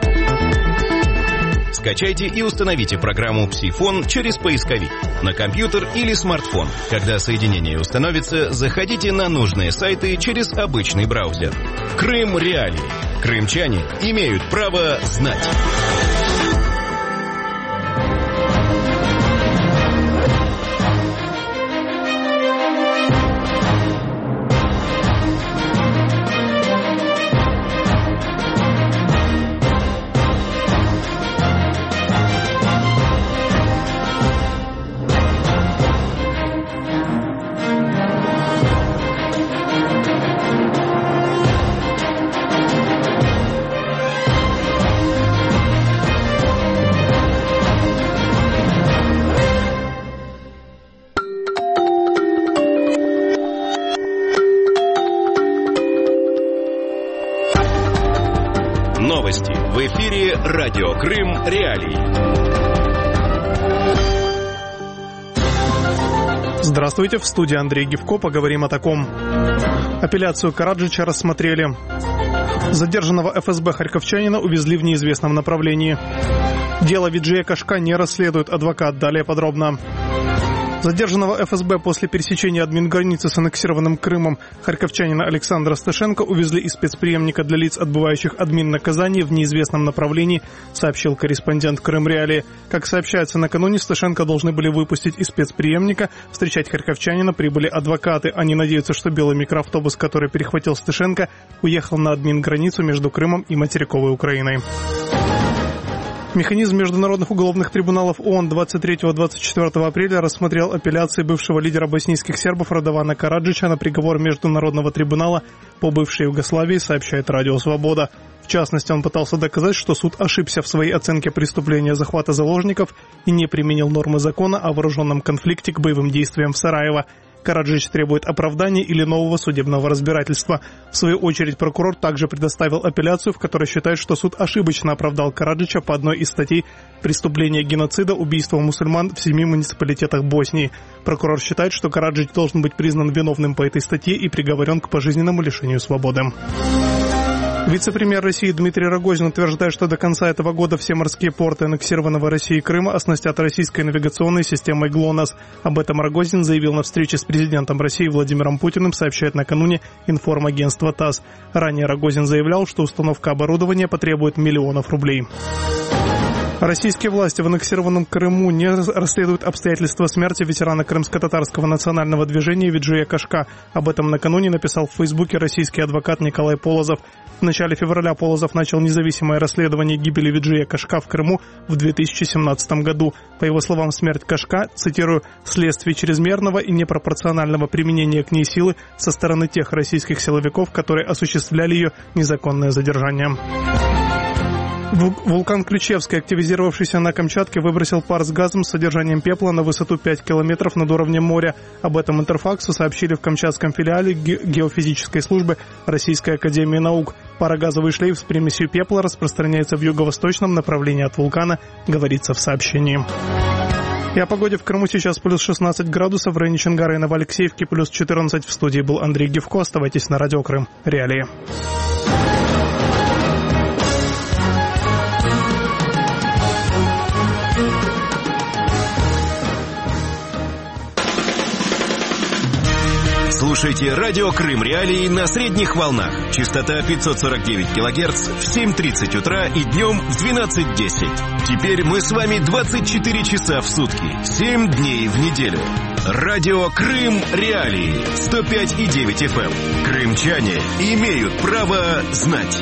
Скачайте и установите программу «Псифон» через поисковик на компьютер или смартфон. Когда соединение установится, заходите на нужные сайты через обычный браузер. Крым Реалии. Крымчане имеют право знать. Новости в эфире «Радио Крым Реалии». Здравствуйте, в студии Андрей Гивко. Поговорим о таком. Апелляцию Караджича рассмотрели. Задержанного ФСБ харьковчанина увезли в неизвестном направлении. Дело Виджея Кашка не расследует адвокат. Далее подробно. Задержанного ФСБ после пересечения админграницы с аннексированным Крымом харьковчанина Александра Сташенко увезли из спецприемника для лиц, отбывающих админнаказание в неизвестном направлении, сообщил корреспондент Крым Реалии. Как сообщается, накануне Сташенко должны были выпустить из спецприемника. Встречать харьковчанина прибыли адвокаты. Они надеются, что белый микроавтобус, который перехватил Сташенко, уехал на админграницу между Крымом и материковой Украиной. Механизм международных уголовных трибуналов ООН 23-24 апреля рассмотрел апелляции бывшего лидера боснийских сербов Радована Караджича на приговор Международного трибунала по бывшей Югославии, сообщает Радио Свобода. В частности, он пытался доказать, что суд ошибся в своей оценке преступления захвата заложников и не применил нормы закона о вооруженном конфликте к боевым действиям в Сараево. Караджич требует оправдания или нового судебного разбирательства. В свою очередь, прокурор также предоставил апелляцию, в которой считает, что суд ошибочно оправдал Караджича по одной из статей «Преступление геноцида, убийство мусульман в 7 муниципалитетах Боснии». Прокурор считает, что Караджич должен быть признан виновным по этой статье и приговорен к пожизненному лишению свободы. Вице-премьер России Дмитрий Рогозин утверждает, что до конца этого года все морские порты аннексированного Россией Крыма оснастят российской навигационной системой ГЛОНАСС. Об этом Рогозин заявил на встрече с президентом России Владимиром Путиным, сообщает накануне информагентство ТАСС. Ранее Рогозин заявлял, что установка оборудования потребует миллионов рублей. Российские власти в аннексированном Крыму не расследуют обстоятельства смерти ветерана крымско-татарского национального движения Виджея Кашка. Об этом накануне написал в Фейсбуке российский адвокат Николай Полозов. В начале февраля Полозов начал независимое расследование гибели Виджея Кашка в Крыму в 2017 году. По его словам, смерть Кашка, цитирую, «следствие чрезмерного и непропорционального применения к ней силы со стороны тех российских силовиков, которые осуществляли ее незаконное задержание». Вулкан Ключевский, активизировавшийся на Камчатке, выбросил пар с газом с содержанием пепла на высоту 5 километров над уровнем моря. Об этом Интерфаксу сообщили в камчатском филиале геофизической службы Российской академии наук. Парогазовый шлейф с примесью пепла распространяется в юго-восточном направлении от вулкана, говорится в сообщении. И о погоде в Крыму сейчас плюс 16 градусов, в районе Чонгара и Новоалексеевки плюс 14. В студии был Андрей Гивко. Оставайтесь на Радио Крым Реалии. Слушайте радио Крым Реалии на средних волнах. Частота 549 килогерц в 7:30 утра и днем в 12:10. Теперь мы с вами 24 часа в сутки, 7 дней в неделю. Радио Крым Реалии 105,9 FM. Крымчане имеют право знать.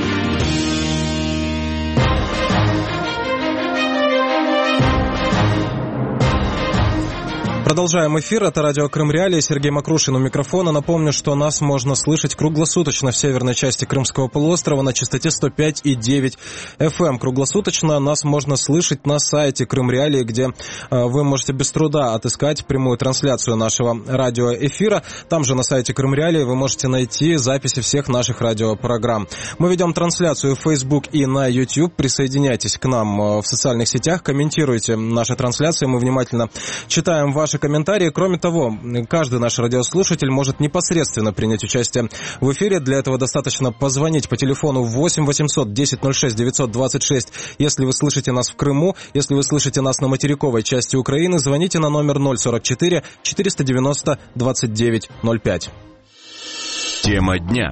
Продолжаем эфир. Это радио Крым Реалии. Сергей Макрушин у микрофона. Напомню, что нас можно слышать круглосуточно в северной части Крымского полуострова на частоте 105,9 FM. Круглосуточно нас можно слышать на сайте Крым Реалии, где вы можете без труда отыскать прямую трансляцию нашего радиоэфира. Там же на сайте Крым Реалии вы можете найти записи всех наших радиопрограмм. Мы ведем трансляцию в Facebook и на YouTube. Присоединяйтесь к нам в социальных сетях, комментируйте наши трансляции. Мы внимательно читаем ваши комментарии. Кроме того, каждый наш радиослушатель может непосредственно принять участие в эфире. Для этого достаточно позвонить по телефону 8 800 10 06 926, если вы слышите нас в Крыму. Если вы слышите нас на материковой части Украины, звоните на номер 044 490 29 05. Тема дня.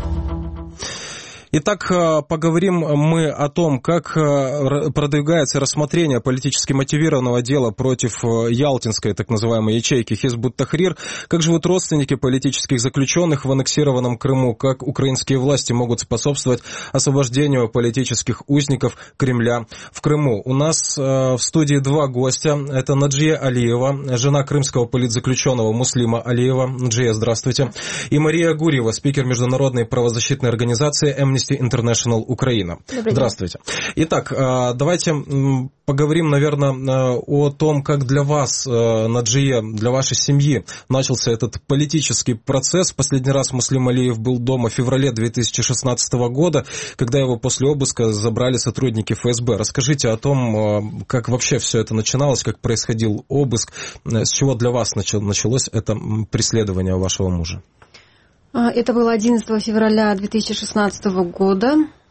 Итак, поговорим мы о том, как продвигается рассмотрение политически мотивированного дела против ялтинской так называемой ячейки Хизб ут-Тахрир, как живут родственники политических заключенных в аннексированном Крыму, как украинские власти могут способствовать освобождению политических узников Кремля в Крыму. У нас в студии два гостя. Это Наджия Алиева, жена крымского политзаключенного Муслима Алиева. Наджия, здравствуйте. И Мария Гурьева, спикер международной правозащитной организации Amnesty International Украина. Здравствуйте. Итак, давайте поговорим, наверное, о том, как для вас, Наджия, для вашей семьи начался этот политический процесс. Последний раз Муслим Алиев был дома в феврале 2016 года, когда его после обыска забрали сотрудники ФСБ. Расскажите о том, как вообще все это начиналось, как происходил обыск, с чего для вас началось это преследование вашего мужа. Это было 11 февраля 2016 года.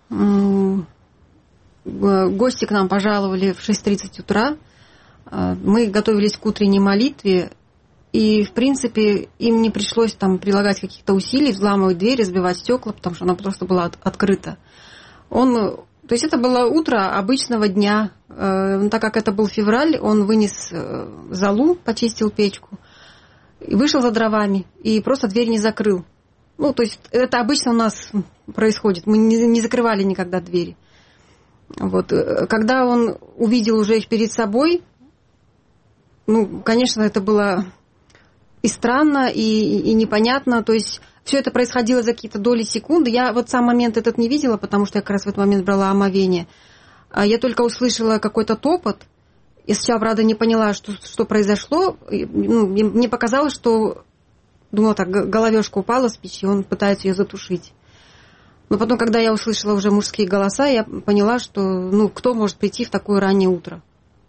Гости к нам пожаловали в 6:30 утра. Мы готовились к утренней молитве, и, в принципе, им не пришлось там прилагать каких-то усилий, взламывать дверь, разбивать стекла, потому что она просто была открыта. То есть это было утро обычного дня. Так как это был февраль, он вынес золу, почистил печку, и вышел за дровами, и просто дверь не закрыл. То есть это обычно у нас происходит. Мы не закрывали никогда двери. Когда он увидел уже их перед собой, конечно, это было и странно, и непонятно. То есть все это происходило за какие-то доли секунды. Я сам момент этот не видела, потому что я как раз в этот момент брала омовение. Я только услышала какой-то топот. Я сначала, правда, не поняла, что произошло. Мне показалось, что... Думала, так, головешка упала с печи, он пытается ее затушить. Но потом, когда я услышала уже мужские голоса, я поняла, что, кто может прийти в такое раннее утро.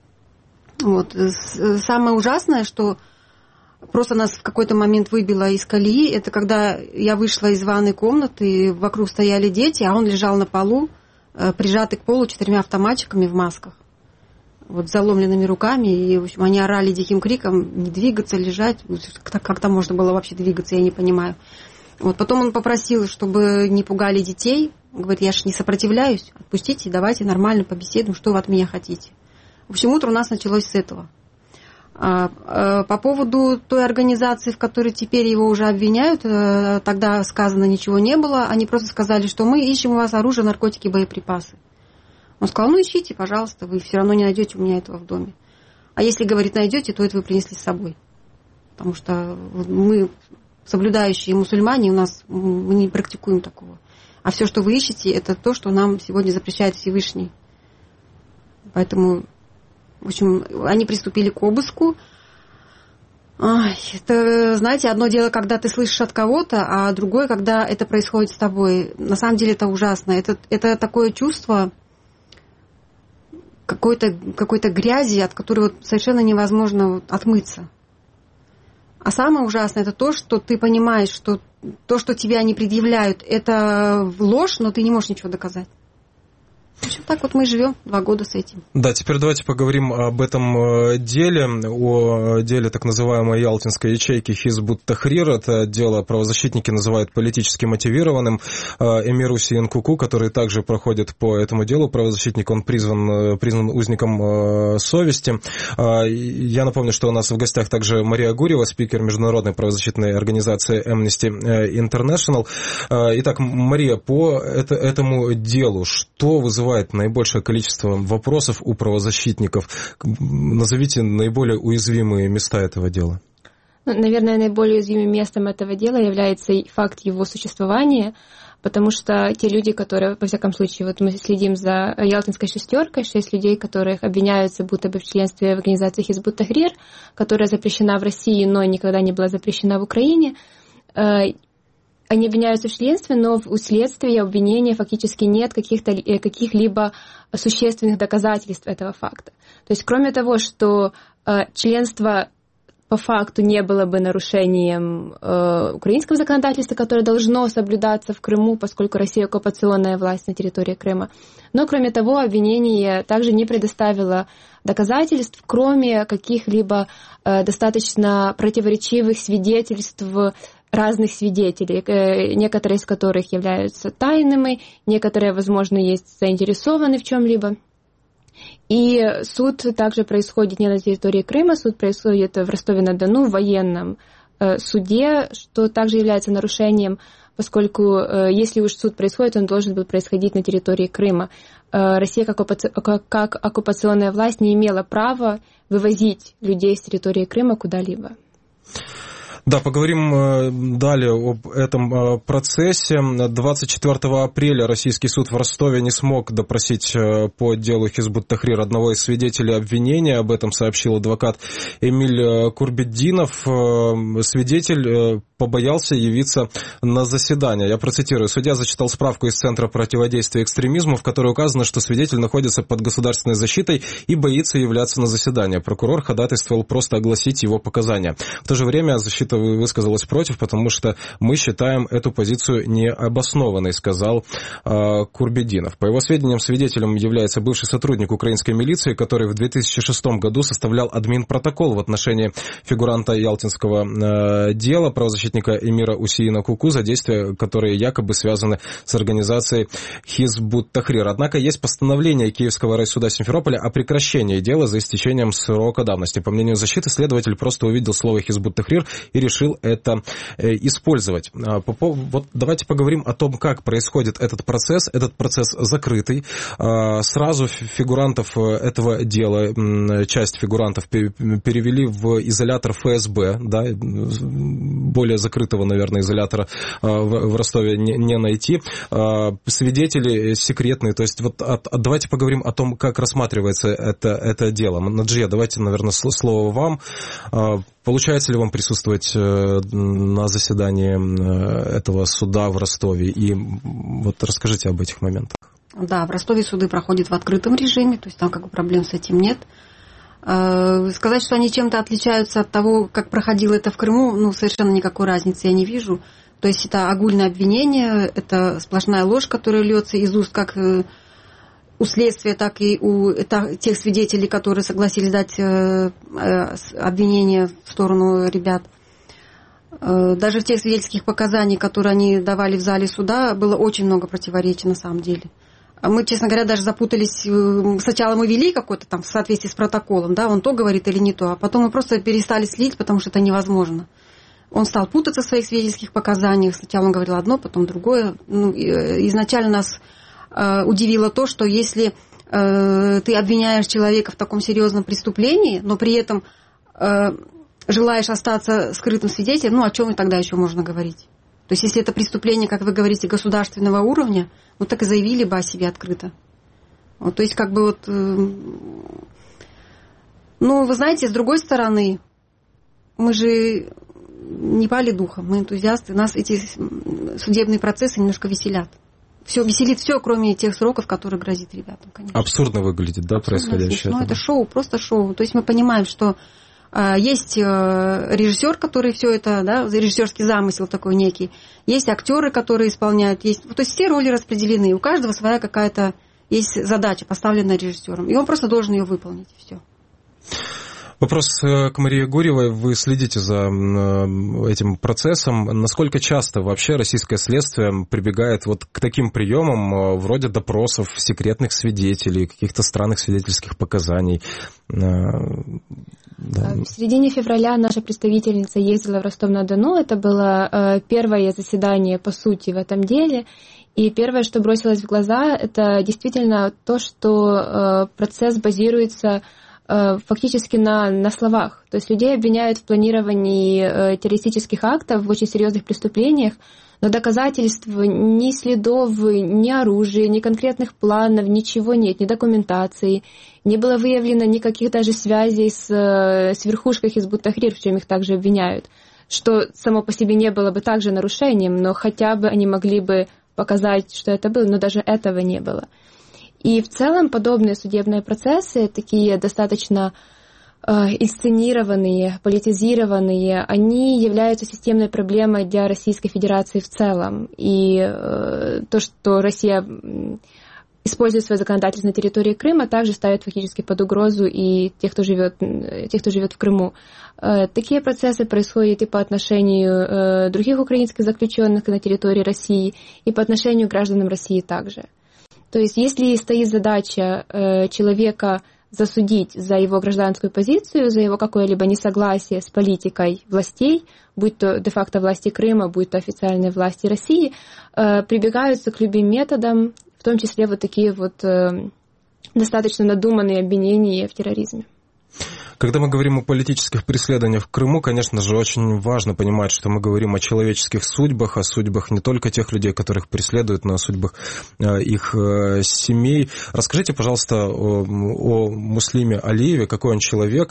Самое ужасное, что просто нас в какой-то момент выбило из колеи, это когда я вышла из ванной комнаты, вокруг стояли дети, а он лежал на полу, прижатый к полу 4 автоматчиками в масках. С заломленными руками, и, в общем, они орали диким криком не двигаться, лежать. Как там можно было вообще двигаться, я не понимаю. Потом он попросил, чтобы не пугали детей. Говорит, я же не сопротивляюсь, отпустите, давайте нормально побеседуем, что вы от меня хотите. В общем, утро у нас началось с этого. По поводу той организации, в которой теперь его уже обвиняют, тогда сказано ничего не было. Они просто сказали, что мы ищем у вас оружие, наркотики, боеприпасы. Он сказал, ищите, пожалуйста, вы все равно не найдете у меня этого в доме. А если, говорит, найдете, то это вы принесли с собой. Потому что мы, соблюдающие мусульмане, мы не практикуем такого. А все, что вы ищете, это то, что нам сегодня запрещает Всевышний. Поэтому, в общем, они приступили к обыску. Это, знаете, одно дело, когда ты слышишь от кого-то, а другое, когда это происходит с тобой. На самом деле это ужасно. Это такое чувство... какой-то грязи, от которой совершенно невозможно отмыться. А самое ужасное это то, что ты понимаешь, что то, что тебе они предъявляют, это ложь, но ты не можешь ничего доказать. В общем, так вот мы живем 2 года с этим. Да, теперь давайте поговорим об этом деле, о деле так называемой ялтинской ячейки Хизбут Тахрир. Это дело правозащитники называют политически мотивированным. Эмир Усейн Куку, который также проходит по этому делу, правозащитник, он признан узником совести. Я напомню, что у нас в гостях также Мария Гурьева, спикер международной правозащитной организации Amnesty International. Итак, Мария, по этому делу, что вызывает наибольшее количество вопросов у правозащитников? Назовите наиболее уязвимые места этого дела. Наверное, наиболее уязвимым местом этого дела является факт его существования, потому что те люди, которые, во всяком случае, вот мы следим за Ялтинской шестеркой, 6 людей, которых обвиняются будто бы в членстве в организации Хизбут Тахрир, которая запрещена в России, но никогда не была запрещена в Украине. Они обвиняются в членстве, но у следствия обвинения фактически нет каких-либо существенных доказательств этого факта. То есть, кроме того, что членство по факту не было бы нарушением украинского законодательства, которое должно соблюдаться в Крыму, поскольку Россия оккупационная власть на территории Крыма. Но, кроме того, обвинение также не предоставило доказательств, кроме каких-либо достаточно противоречивых свидетельств разных свидетелей, некоторые из которых являются тайными, некоторые, возможно, есть заинтересованы в чем-либо. И суд также происходит не на территории Крыма, суд происходит в Ростове-на-Дону, в военном суде, что также является нарушением, поскольку если уж суд происходит, он должен был происходить на территории Крыма. Россия как оккупационная власть не имела права вывозить людей с территории Крыма куда-либо. Да, поговорим далее об этом процессе. 24 апреля российский суд в Ростове не смог допросить по делу Хизбут Тахрир одного из свидетелей обвинения. Об этом сообщил адвокат Эмиль Курбетдинов. Свидетель побоялся явиться на заседание. Я процитирую. Судья зачитал справку из Центра противодействия экстремизму, в которой указано, что свидетель находится под государственной защитой и боится являться на заседание. Прокурор ходатайствовал просто огласить его показания. В то же время защита высказалась против, потому что мы считаем эту позицию необоснованной, сказал Курбетдинов. По его сведениям, свидетелем является бывший сотрудник украинской милиции, который в 2006 году составлял админпротокол в отношении фигуранта ялтинского дела, правозащитника Эмира Усейна Куку, за действия, которые якобы связаны с организацией Хизбут Тахрир. Однако есть постановление Киевского райсуда Симферополя о прекращении дела за истечением срока давности. По мнению защиты, следователь просто увидел слово Хизбут Тахрир и решил это использовать. Вот давайте поговорим о том, как происходит этот процесс. Этот процесс закрытый. Сразу фигурантов этого дела, часть фигурантов перевели в изолятор ФСБ, да, более закрытого, наверное, изолятора в Ростове не найти. Свидетели секретные. То есть вот давайте поговорим о том, как рассматривается это дело. Наджия, давайте, наверное, слово вам. Получается ли вам присутствовать на заседании этого суда в Ростове? И вот расскажите об этих моментах. Да, в Ростове суды проходят в открытом режиме, то есть там как бы проблем с этим нет. Сказать, что они чем-то отличаются от того, как проходило это в Крыму, совершенно никакой разницы я не вижу. То есть это огульное обвинение, это сплошная ложь, которая льется из уст как у следствия, так и у тех свидетелей, которые согласились дать обвинение в сторону ребят. Даже в тех свидетельских показаниях, которые они давали в зале суда, было очень много противоречий на самом деле. Мы, честно говоря, даже запутались. Сначала мы вели какой-то там в соответствии с протоколом, да, он то говорит или не то, а потом мы просто перестали следить, потому что это невозможно. Он стал путаться в своих свидетельских показаниях. Сначала он говорил одно, потом другое. Изначально нас удивило то, что если ты обвиняешь человека в таком серьезном преступлении, но при этом желаешь остаться скрытым свидетелем, о чем и тогда еще можно говорить? То есть, если это преступление, как вы говорите, государственного уровня, так и заявили бы о себе открыто. То есть, как бы вы знаете, с другой стороны, мы же не пали духом, мы энтузиасты, нас эти судебные процессы немножко веселят. Все веселит все, кроме тех сроков, которые грозит ребятам, конечно. Абсурдно выглядит, да, происходящее? Это шоу, просто шоу. То есть мы понимаем, что есть режиссер, который все это, да, режиссерский замысел такой некий. Есть актеры, которые исполняют. То есть все роли распределены. У каждого своя какая-то есть задача, поставленная режиссером, и он просто должен ее выполнить, и все. Вопрос к Марии Гурьевой. Вы следите за этим процессом. Насколько часто вообще российское следствие прибегает вот к таким приемам, вроде допросов секретных свидетелей, каких-то странных свидетельских показаний? Да. В середине февраля наша представительница ездила в Ростов-на-Дону. Это было первое заседание, по сути, в этом деле. И первое, что бросилось в глаза, это действительно то, что процесс базируется фактически на словах. То есть людей обвиняют в планировании террористических актов в очень серьезных преступлениях, но доказательств, ни следов, ни оружия, ни конкретных планов, ничего нет, ни документации. Не было выявлено никаких даже связей с верхушкой Хизбут Тахрир, в чем их также обвиняют, что само по себе не было бы также нарушением, но хотя бы они могли бы показать, что это было, но даже этого не было. И в целом подобные судебные процессы, такие достаточно инсценированные, политизированные, они являются системной проблемой для Российской Федерации в целом. И то, что Россия использует свое законодательство на территории Крыма, также ставит фактически под угрозу и тех, кто живет в Крыму. Такие процессы происходят и по отношению других украинских заключенных на территории России, и по отношению к гражданам России также. То есть, если стоит задача человека засудить за его гражданскую позицию, за его какое-либо несогласие с политикой властей, будь то де-факто власти Крыма, будь то официальные власти России, прибегаются к любым методам, в том числе вот такие вот достаточно надуманные обвинения в терроризме. Когда мы говорим о политических преследованиях в Крыму, конечно же, очень важно понимать, что мы говорим о человеческих судьбах, о судьбах не только тех людей, которых преследуют, но о судьбах их семей. Расскажите, пожалуйста, о Муслиме Алиеве, какой он человек.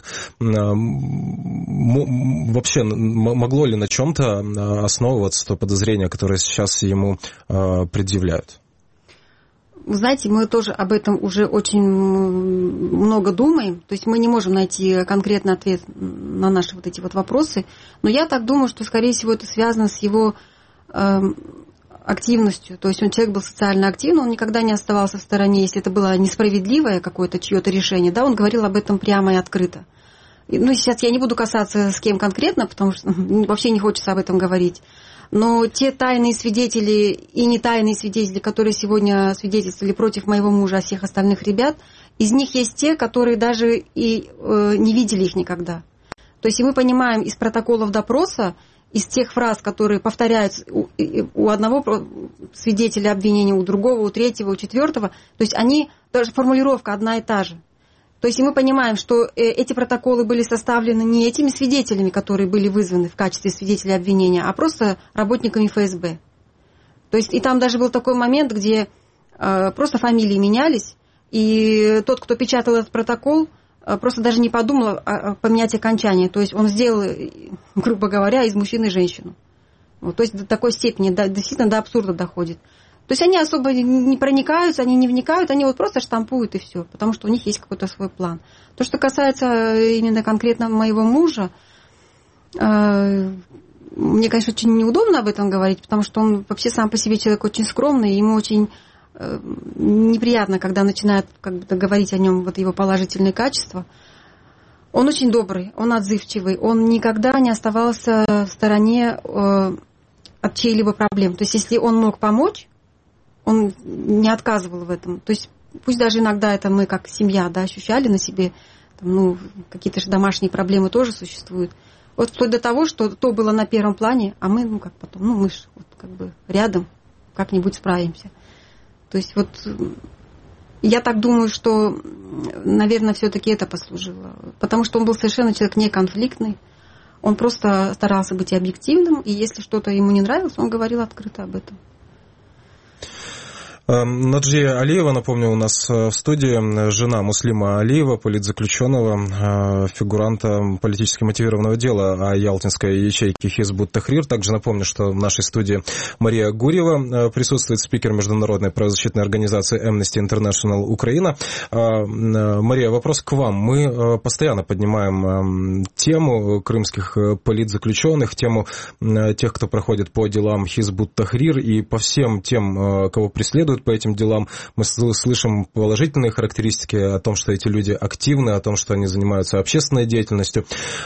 Вообще, могло ли на чем-то основываться то подозрение, которое сейчас ему предъявляют? Вы знаете, мы тоже об этом уже очень много думаем. То есть мы не можем найти конкретный ответ на наши вот эти вот вопросы. Но я так думаю, что, скорее всего, это связано с его активностью. То есть человек был социально активным, он никогда не оставался в стороне, если это было несправедливое какое-то чье-то решение. Да, он говорил об этом прямо и открыто. Ну, сейчас я не буду касаться с кем конкретно, потому что вообще не хочется об этом говорить. Но те тайные свидетели и не тайные свидетели, которые сегодня свидетельствовали против моего мужа, а всех остальных ребят, из них есть те, которые даже и не видели их никогда. То есть и мы понимаем из протоколов допроса, из тех фраз, которые повторяются у одного свидетеля обвинения, у другого, у третьего, у четвертого, то есть они, даже формулировка одна и та же. То есть и мы понимаем, что эти протоколы были составлены не этими свидетелями, которые были вызваны в качестве свидетелей обвинения, а просто работниками ФСБ. То есть и там даже был такой момент, где просто фамилии менялись, и тот, кто печатал этот протокол, просто даже не подумал поменять окончание. То есть он сделал, грубо говоря, из мужчины женщину. Вот, то есть до такой степени, действительно до абсурда доходит. То есть они особо не проникаются, они не вникают, они вот просто штампуют и все, потому что у них есть какой-то свой план. То, что касается именно конкретно моего мужа, мне, конечно, очень неудобно об этом говорить, потому что он вообще сам по себе человек очень скромный, и ему очень неприятно, когда начинают говорить о нем вот его положительные качества. Он очень добрый, он отзывчивый, он никогда не оставался в стороне от чьей-либо проблем. То есть если он мог помочь, он не отказывал в этом. То есть пусть даже иногда это мы как семья, да, ощущали на себе, там, какие-то же домашние проблемы тоже существуют. Вот вплоть до того, что то было на первом плане, а мы, как потом, мы же вот, как бы рядом как-нибудь справимся. То есть вот я так думаю, что, наверное, все-таки это послужило. Потому что он был совершенно человек неконфликтный. Он просто старался быть объективным, и если что-то ему не нравилось, он говорил открыто об этом. Наджия Алиева, напомню, у нас в студии, жена Муслима Алиева, политзаключенного, фигуранта политически мотивированного дела о ялтинской ячейке Хизбут Тахрир. Также напомню, что в нашей студии Мария Гурьева присутствует, спикер международной правозащитной организации Amnesty International Украина. Мария, вопрос к вам. Мы постоянно поднимаем тему крымских политзаключенных, тему тех, кто проходит по делам Хизбут Тахрир, и по всем тем, кого преследуют просеивают по этим делам. Мы слышим положительные характеристики о том, что эти люди активны, о том, что они занимаются общественной деятельностью.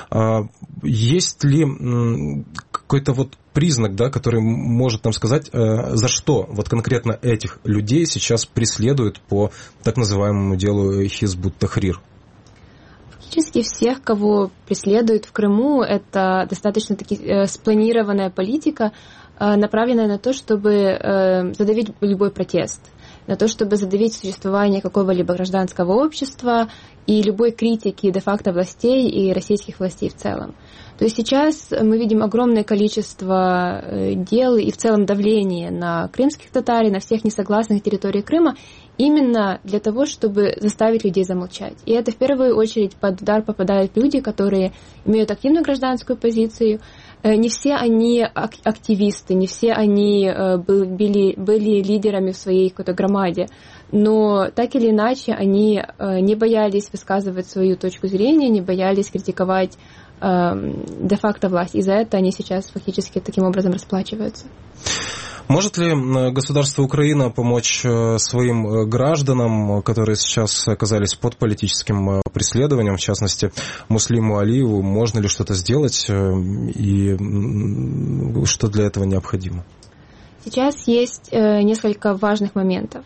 Есть ли какой-то вот признак, да, который может нам сказать, за что вот конкретно этих людей сейчас преследуют по так называемому делу Хизб ут-Тахрир? Фактически всех, кого преследуют в Крыму, это достаточно спланированная политика, направленная на то, чтобы задавить любой протест, на то, чтобы задавить существование какого-либо гражданского общества и любой критики де-факто властей и российских властей в целом. То есть сейчас мы видим огромное количество дел и в целом давление на крымских татар и на всех несогласных территорий Крыма именно для того, чтобы заставить людей замолчать. И это в первую очередь под удар попадают люди, которые имеют активную гражданскую позицию. Не все они активисты, не все они были лидерами в своей какой-то громаде, но так или иначе они не боялись высказывать свою точку зрения, не боялись критиковать де-факто власть. И за это они сейчас фактически таким образом расплачиваются. Может ли государство Украина помочь своим гражданам, которые сейчас оказались под политическим преследованием, в частности, Муслиму Алиеву? Можно ли что-то сделать и что для этого необходимо? Сейчас есть несколько важных моментов.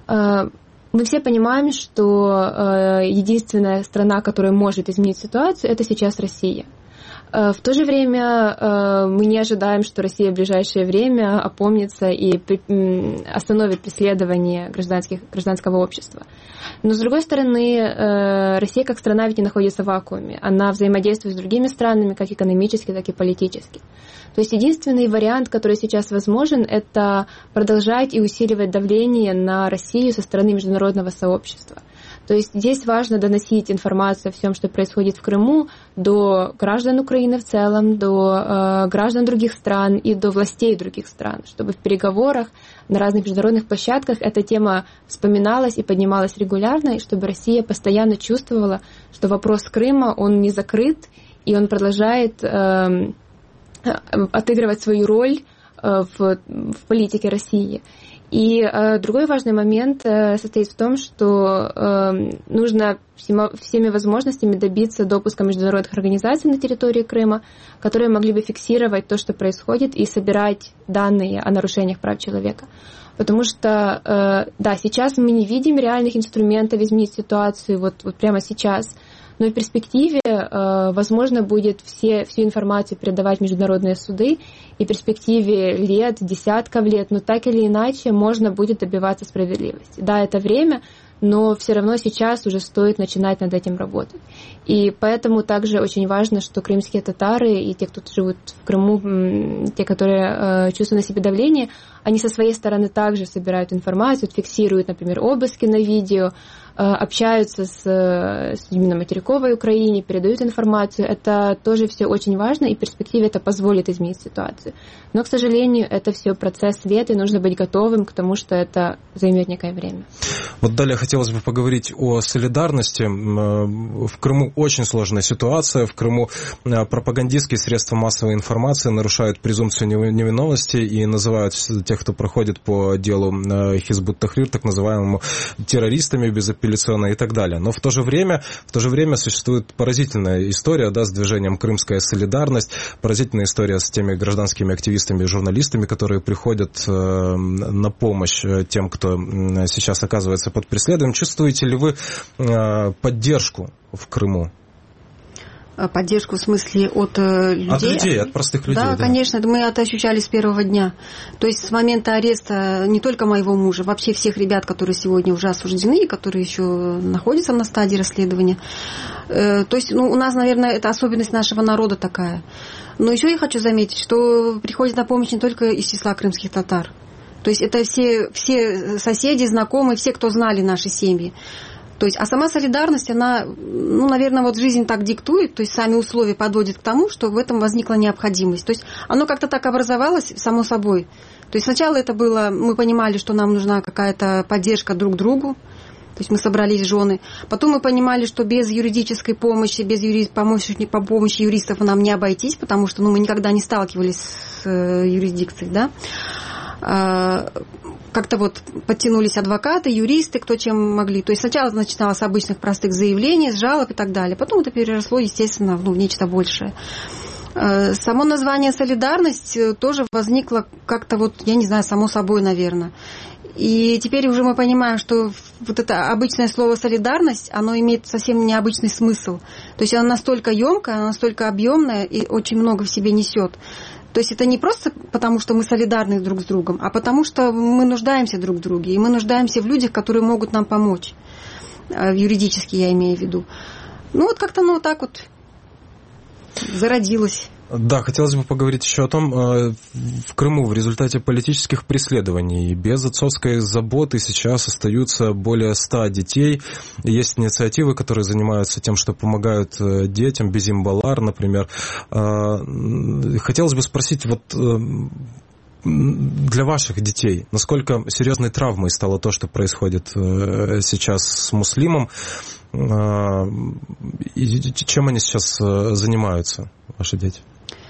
Мы все понимаем, что единственная страна, которая может изменить ситуацию, это сейчас Россия. В то же время мы не ожидаем, что Россия в ближайшее время опомнится и остановит преследование гражданского общества. Но, с другой стороны, Россия как страна ведь не находится в вакууме. Она взаимодействует с другими странами, как экономически, так и политически. То есть единственный вариант, который сейчас возможен, это продолжать и усиливать давление на Россию со стороны международного сообщества. То есть здесь важно доносить информацию о всем, что происходит в Крыму, до граждан Украины в целом, до граждан других стран и до властей других стран, чтобы в переговорах на разных международных площадках эта тема вспоминалась и поднималась регулярно, и чтобы Россия постоянно чувствовала, что вопрос Крыма, он не закрыт, и он продолжает отыгрывать свою роль в политике России. И другой важный момент состоит в том, что нужно всеми возможностями добиться допуска международных организаций на территории Крыма, которые могли бы фиксировать то, что происходит, и собирать данные о нарушениях прав человека. Потому что, да, сейчас мы не видим реальных инструментов изменить ситуацию вот прямо сейчас, но в перспективе, возможно, будет всю информацию передавать международные суды, и в перспективе лет, десятков лет, но так или иначе можно будет добиваться справедливости. Да, это время, но все равно сейчас уже стоит начинать над этим работать. И поэтому также очень важно, что крымские татары и те, кто живут в Крыму, те, которые чувствуют на себе давление, они со своей стороны также собирают информацию, фиксируют, например, обыски на видео, общаются с людьми на материковой Украине, передают информацию. Это тоже все очень важно, и в перспективе это позволит изменить ситуацию. Но, к сожалению, это все процесс лет, и нужно быть готовым к тому, что это займет некое время. Вот далее хотелось бы поговорить о солидарности. В Крыму очень сложная ситуация. В Крыму пропагандистские средства массовой информации нарушают презумпцию невиновности и называют тех, кто проходит по делу Хизб ут-Тахрир, так называемому террористами безапелляционно и так далее. Но в то же время существует поразительная история, да, с движением «Крымская солидарность», поразительная история с теми гражданскими активистами и журналистами, которые приходят на помощь тем, кто сейчас оказывается под преследованием. Чувствуете ли вы поддержку в Крыму? Поддержку в смысле от людей? От людей, от простых людей. Да, конечно, мы это ощущали с первого дня. То есть с момента ареста не только моего мужа, вообще всех ребят, которые сегодня уже осуждены, которые еще находятся на стадии расследования. То есть у нас, наверное, это особенность нашего народа такая. Но еще я хочу заметить, что приходит на помощь не только из числа крымских татар. То есть это все соседи, знакомые, все, кто знали наши семьи. То есть, а сама солидарность, она, наверное, вот жизнь так диктует, то есть сами условия подводят к тому, что в этом возникла необходимость. То есть оно как-то так образовалось само собой. То есть сначала это было, мы понимали, что нам нужна какая-то поддержка друг другу. То есть мы собрались жены. Потом мы понимали, что без юридической помощи, без помощи юристов нам не обойтись, потому что мы никогда не сталкивались с юрисдикцией, да. как-то вот подтянулись адвокаты, юристы, кто чем могли. То есть сначала начиналось с обычных простых заявлений, с жалоб и так далее. Потом это переросло, естественно, в нечто большее. Само название «Солидарность» тоже возникло как-то вот, я не знаю, само собой, наверное. И теперь уже мы понимаем, что вот это обычное слово «солидарность», оно имеет совсем необычный смысл. То есть оно настолько емкое, оно настолько объемное и очень много в себе несет. То есть это не просто потому, что мы солидарны друг с другом, а потому что мы нуждаемся друг в друге, и мы нуждаемся в людях, которые могут нам помочь. Юридически я имею в виду. Ну вот как-то оно вот так вот зародилось. Да, хотелось бы поговорить еще о том, в Крыму в результате политических преследований без отцовской заботы сейчас остаются более 100 детей. Есть инициативы, которые занимаются тем, что помогают детям, Безим Балар, например. Хотелось бы спросить, вот для ваших детей, насколько серьезной травмой стало то, что происходит сейчас с Муслимом, и чем они сейчас занимаются, ваши дети?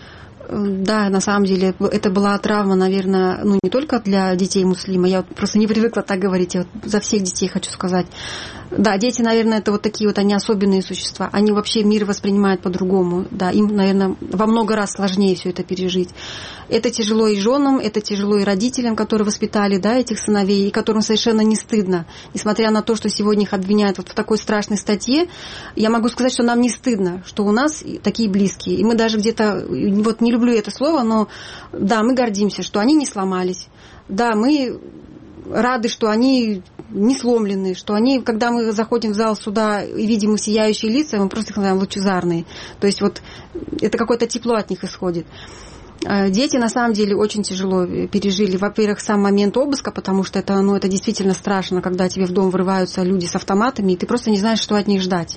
Да, на самом деле, это была травма, наверное, не только для детей Муслима, я просто не привыкла так говорить, я вот за всех детей хочу сказать. Да, дети, наверное, это вот такие вот, они особенные существа, они вообще мир воспринимают по-другому, да, им, наверное, во много раз сложнее все это пережить. Это тяжело и женам, это тяжело и родителям, которые воспитали, да, этих сыновей, и которым совершенно не стыдно. Несмотря на то, что сегодня их обвиняют вот в такой страшной статье, я могу сказать, что нам не стыдно, что у нас такие близкие. И мы даже где-то, вот не люблю это слово, но да, мы гордимся, что они не сломались. Да, мы рады, что они не сломлены, что они, когда мы заходим в зал суда и видим их сияющие лица, мы просто их называем лучезарные. То есть вот это какое-то тепло от них исходит. Дети, на самом деле, очень тяжело пережили. Во-первых, сам момент обыска, потому что это действительно страшно, когда тебе в дом врываются люди с автоматами, и ты просто не знаешь, что от них ждать.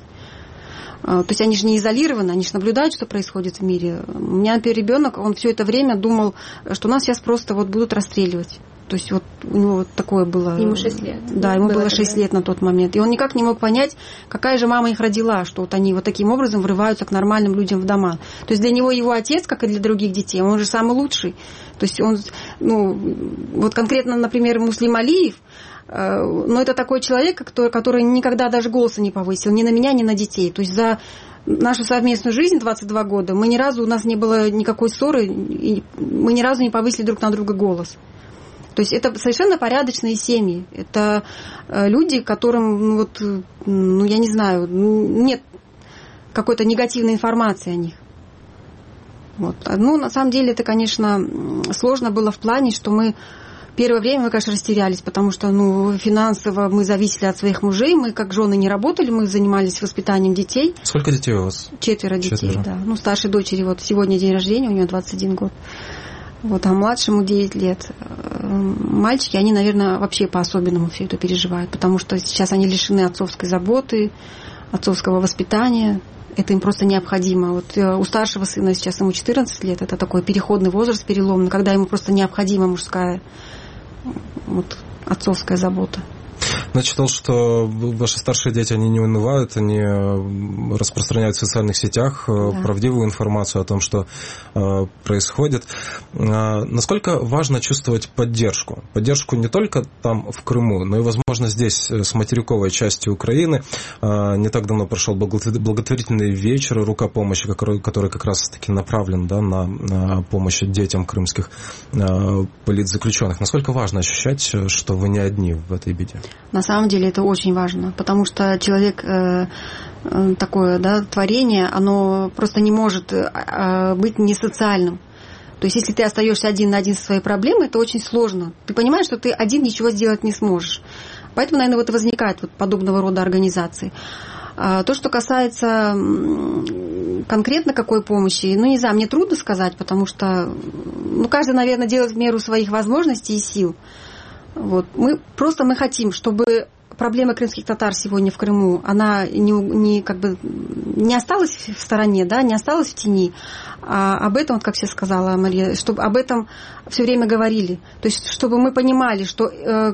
То есть они же не изолированы, они же наблюдают, что происходит в мире. У меня, например, ребенок, он все это время думал, что нас сейчас просто вот будут расстреливать. То есть вот у него вот такое было. Ему 6 лет. Да, ему было 6 лет на тот момент. И он никак не мог понять, какая же мама их родила, что вот они вот таким образом врываются к нормальным людям в дома. То есть для него его отец, как и для других детей, он же самый лучший. То есть он, вот конкретно, например, Муслим Алиев, но это такой человек, который никогда даже голоса не повысил, ни на меня, ни на детей. То есть за нашу совместную жизнь 22 года у нас не было никакой ссоры, и мы ни разу не повысили друг на друга голос. То есть это совершенно порядочные семьи. Это люди, которым, я не знаю, нет какой-то негативной информации о них. Вот. На самом деле это, конечно, сложно было в плане, что мы первое время мы, конечно, растерялись, потому что финансово мы зависели от своих мужей, мы как жены не работали, мы занимались воспитанием детей. Сколько детей у вас? 4 детей, да. Старшей дочери сегодня день рождения, у нее 21 год. А младшему 9 лет. Мальчики, они, наверное, вообще по-особенному все это переживают, потому что сейчас они лишены отцовской заботы, отцовского воспитания. Это им просто необходимо. У старшего сына сейчас ему 14 лет, это такой переходный возраст, переломный, когда ему просто необходима мужская отцовская забота. Я читал, что ваши старшие дети, они не унывают, они распространяют в социальных сетях правдивую информацию о том, что происходит. Насколько важно чувствовать поддержку? Поддержку не только там, в Крыму, но и, возможно, здесь, с материковой части Украины. Не так давно прошел благотворительный вечер «Рука помощи», который как раз-таки направлен на помощь детям крымских политзаключенных. Насколько важно ощущать, что вы не одни в этой беде? На самом деле это очень важно, потому что человек, такое творение, оно просто не может быть не социальным. То есть если ты остаешься один на один со своей проблемой, это очень сложно. Ты понимаешь, что ты один ничего сделать не сможешь. Поэтому, наверное, возникает подобного рода организации. То, что касается конкретно какой помощи, не знаю, мне трудно сказать, потому что каждый, наверное, делает в меру своих возможностей и сил. Мы хотим, чтобы проблема крымских татар сегодня в Крыму, она не осталась в стороне, не осталась в тени, а об этом, как сейчас сказала Мария, чтобы об этом все время говорили. То есть, чтобы мы понимали, что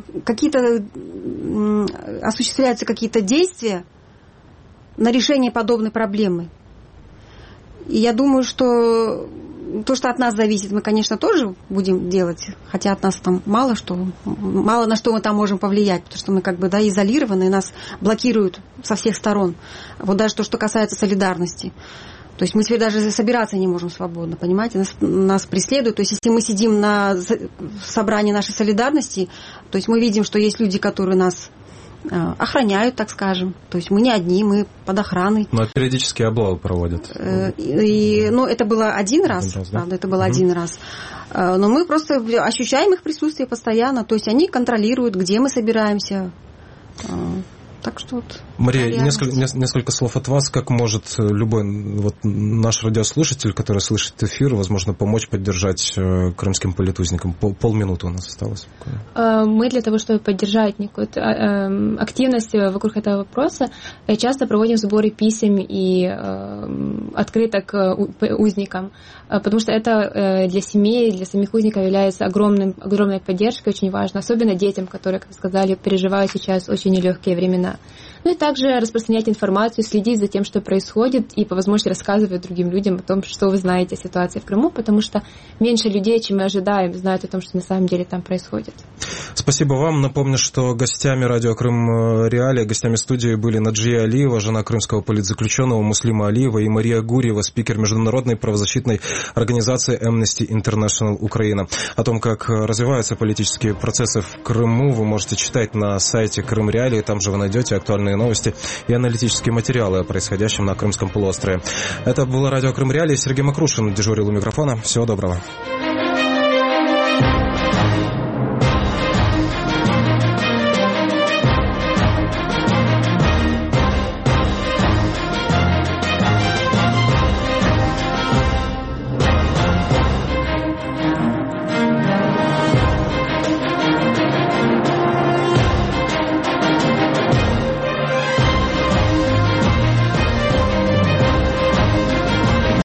осуществляются какие-то действия на решение подобной проблемы. И я думаю, что то, что от нас зависит, мы, конечно, тоже будем делать, хотя от нас там мало на что мы там можем повлиять, потому что мы как бы, изолированы, и нас блокируют со всех сторон. Вот даже то, что касается солидарности. То есть мы теперь даже собираться не можем свободно, понимаете? Нас преследуют. То есть если мы сидим на собрании нашей солидарности, то есть мы видим, что есть люди, которые нас охраняют, так скажем. То есть мы не одни, мы под охраной. Но периодически облавы проводят. Это было один раз, правда, это было один раз. Но мы просто ощущаем их присутствие постоянно. То есть они контролируют, где мы собираемся. Так что Мария, несколько слов от вас. Как может любой наш радиослушатель, который слышит эфир, возможно, помочь поддержать крымским политузникам? Полминуты у нас осталось. Мы для того, чтобы поддержать некую активность вокруг этого вопроса, часто проводим сборы писем и открыток узникам, потому что это для семей, для самих узников является огромной поддержкой, очень важно, особенно детям, которые, как вы сказали, переживают сейчас очень нелегкие времена. Ну и также распространять информацию, следить за тем, что происходит, и по возможности рассказывать другим людям о том, что вы знаете о ситуации в Крыму, потому что меньше людей, чем мы ожидаем, знают о том, что на самом деле там происходит. Спасибо вам. Напомню, что гостями радио Крым Реалии, гостями студии были Наджия Алиева, жена крымского политзаключенного Муслима Алиева, и Мария Гурьева, спикер международной правозащитной организации Amnesty International Украина. О том, как развиваются политические процессы в Крыму, вы можете читать на сайте Крым Реалии. Там же вы найдете актуальные новости и аналитические материалы о происходящем на Крымском полуострове. Это было радио Крым Реалии. Сергей Макрушин дежурил у микрофона. Всего доброго.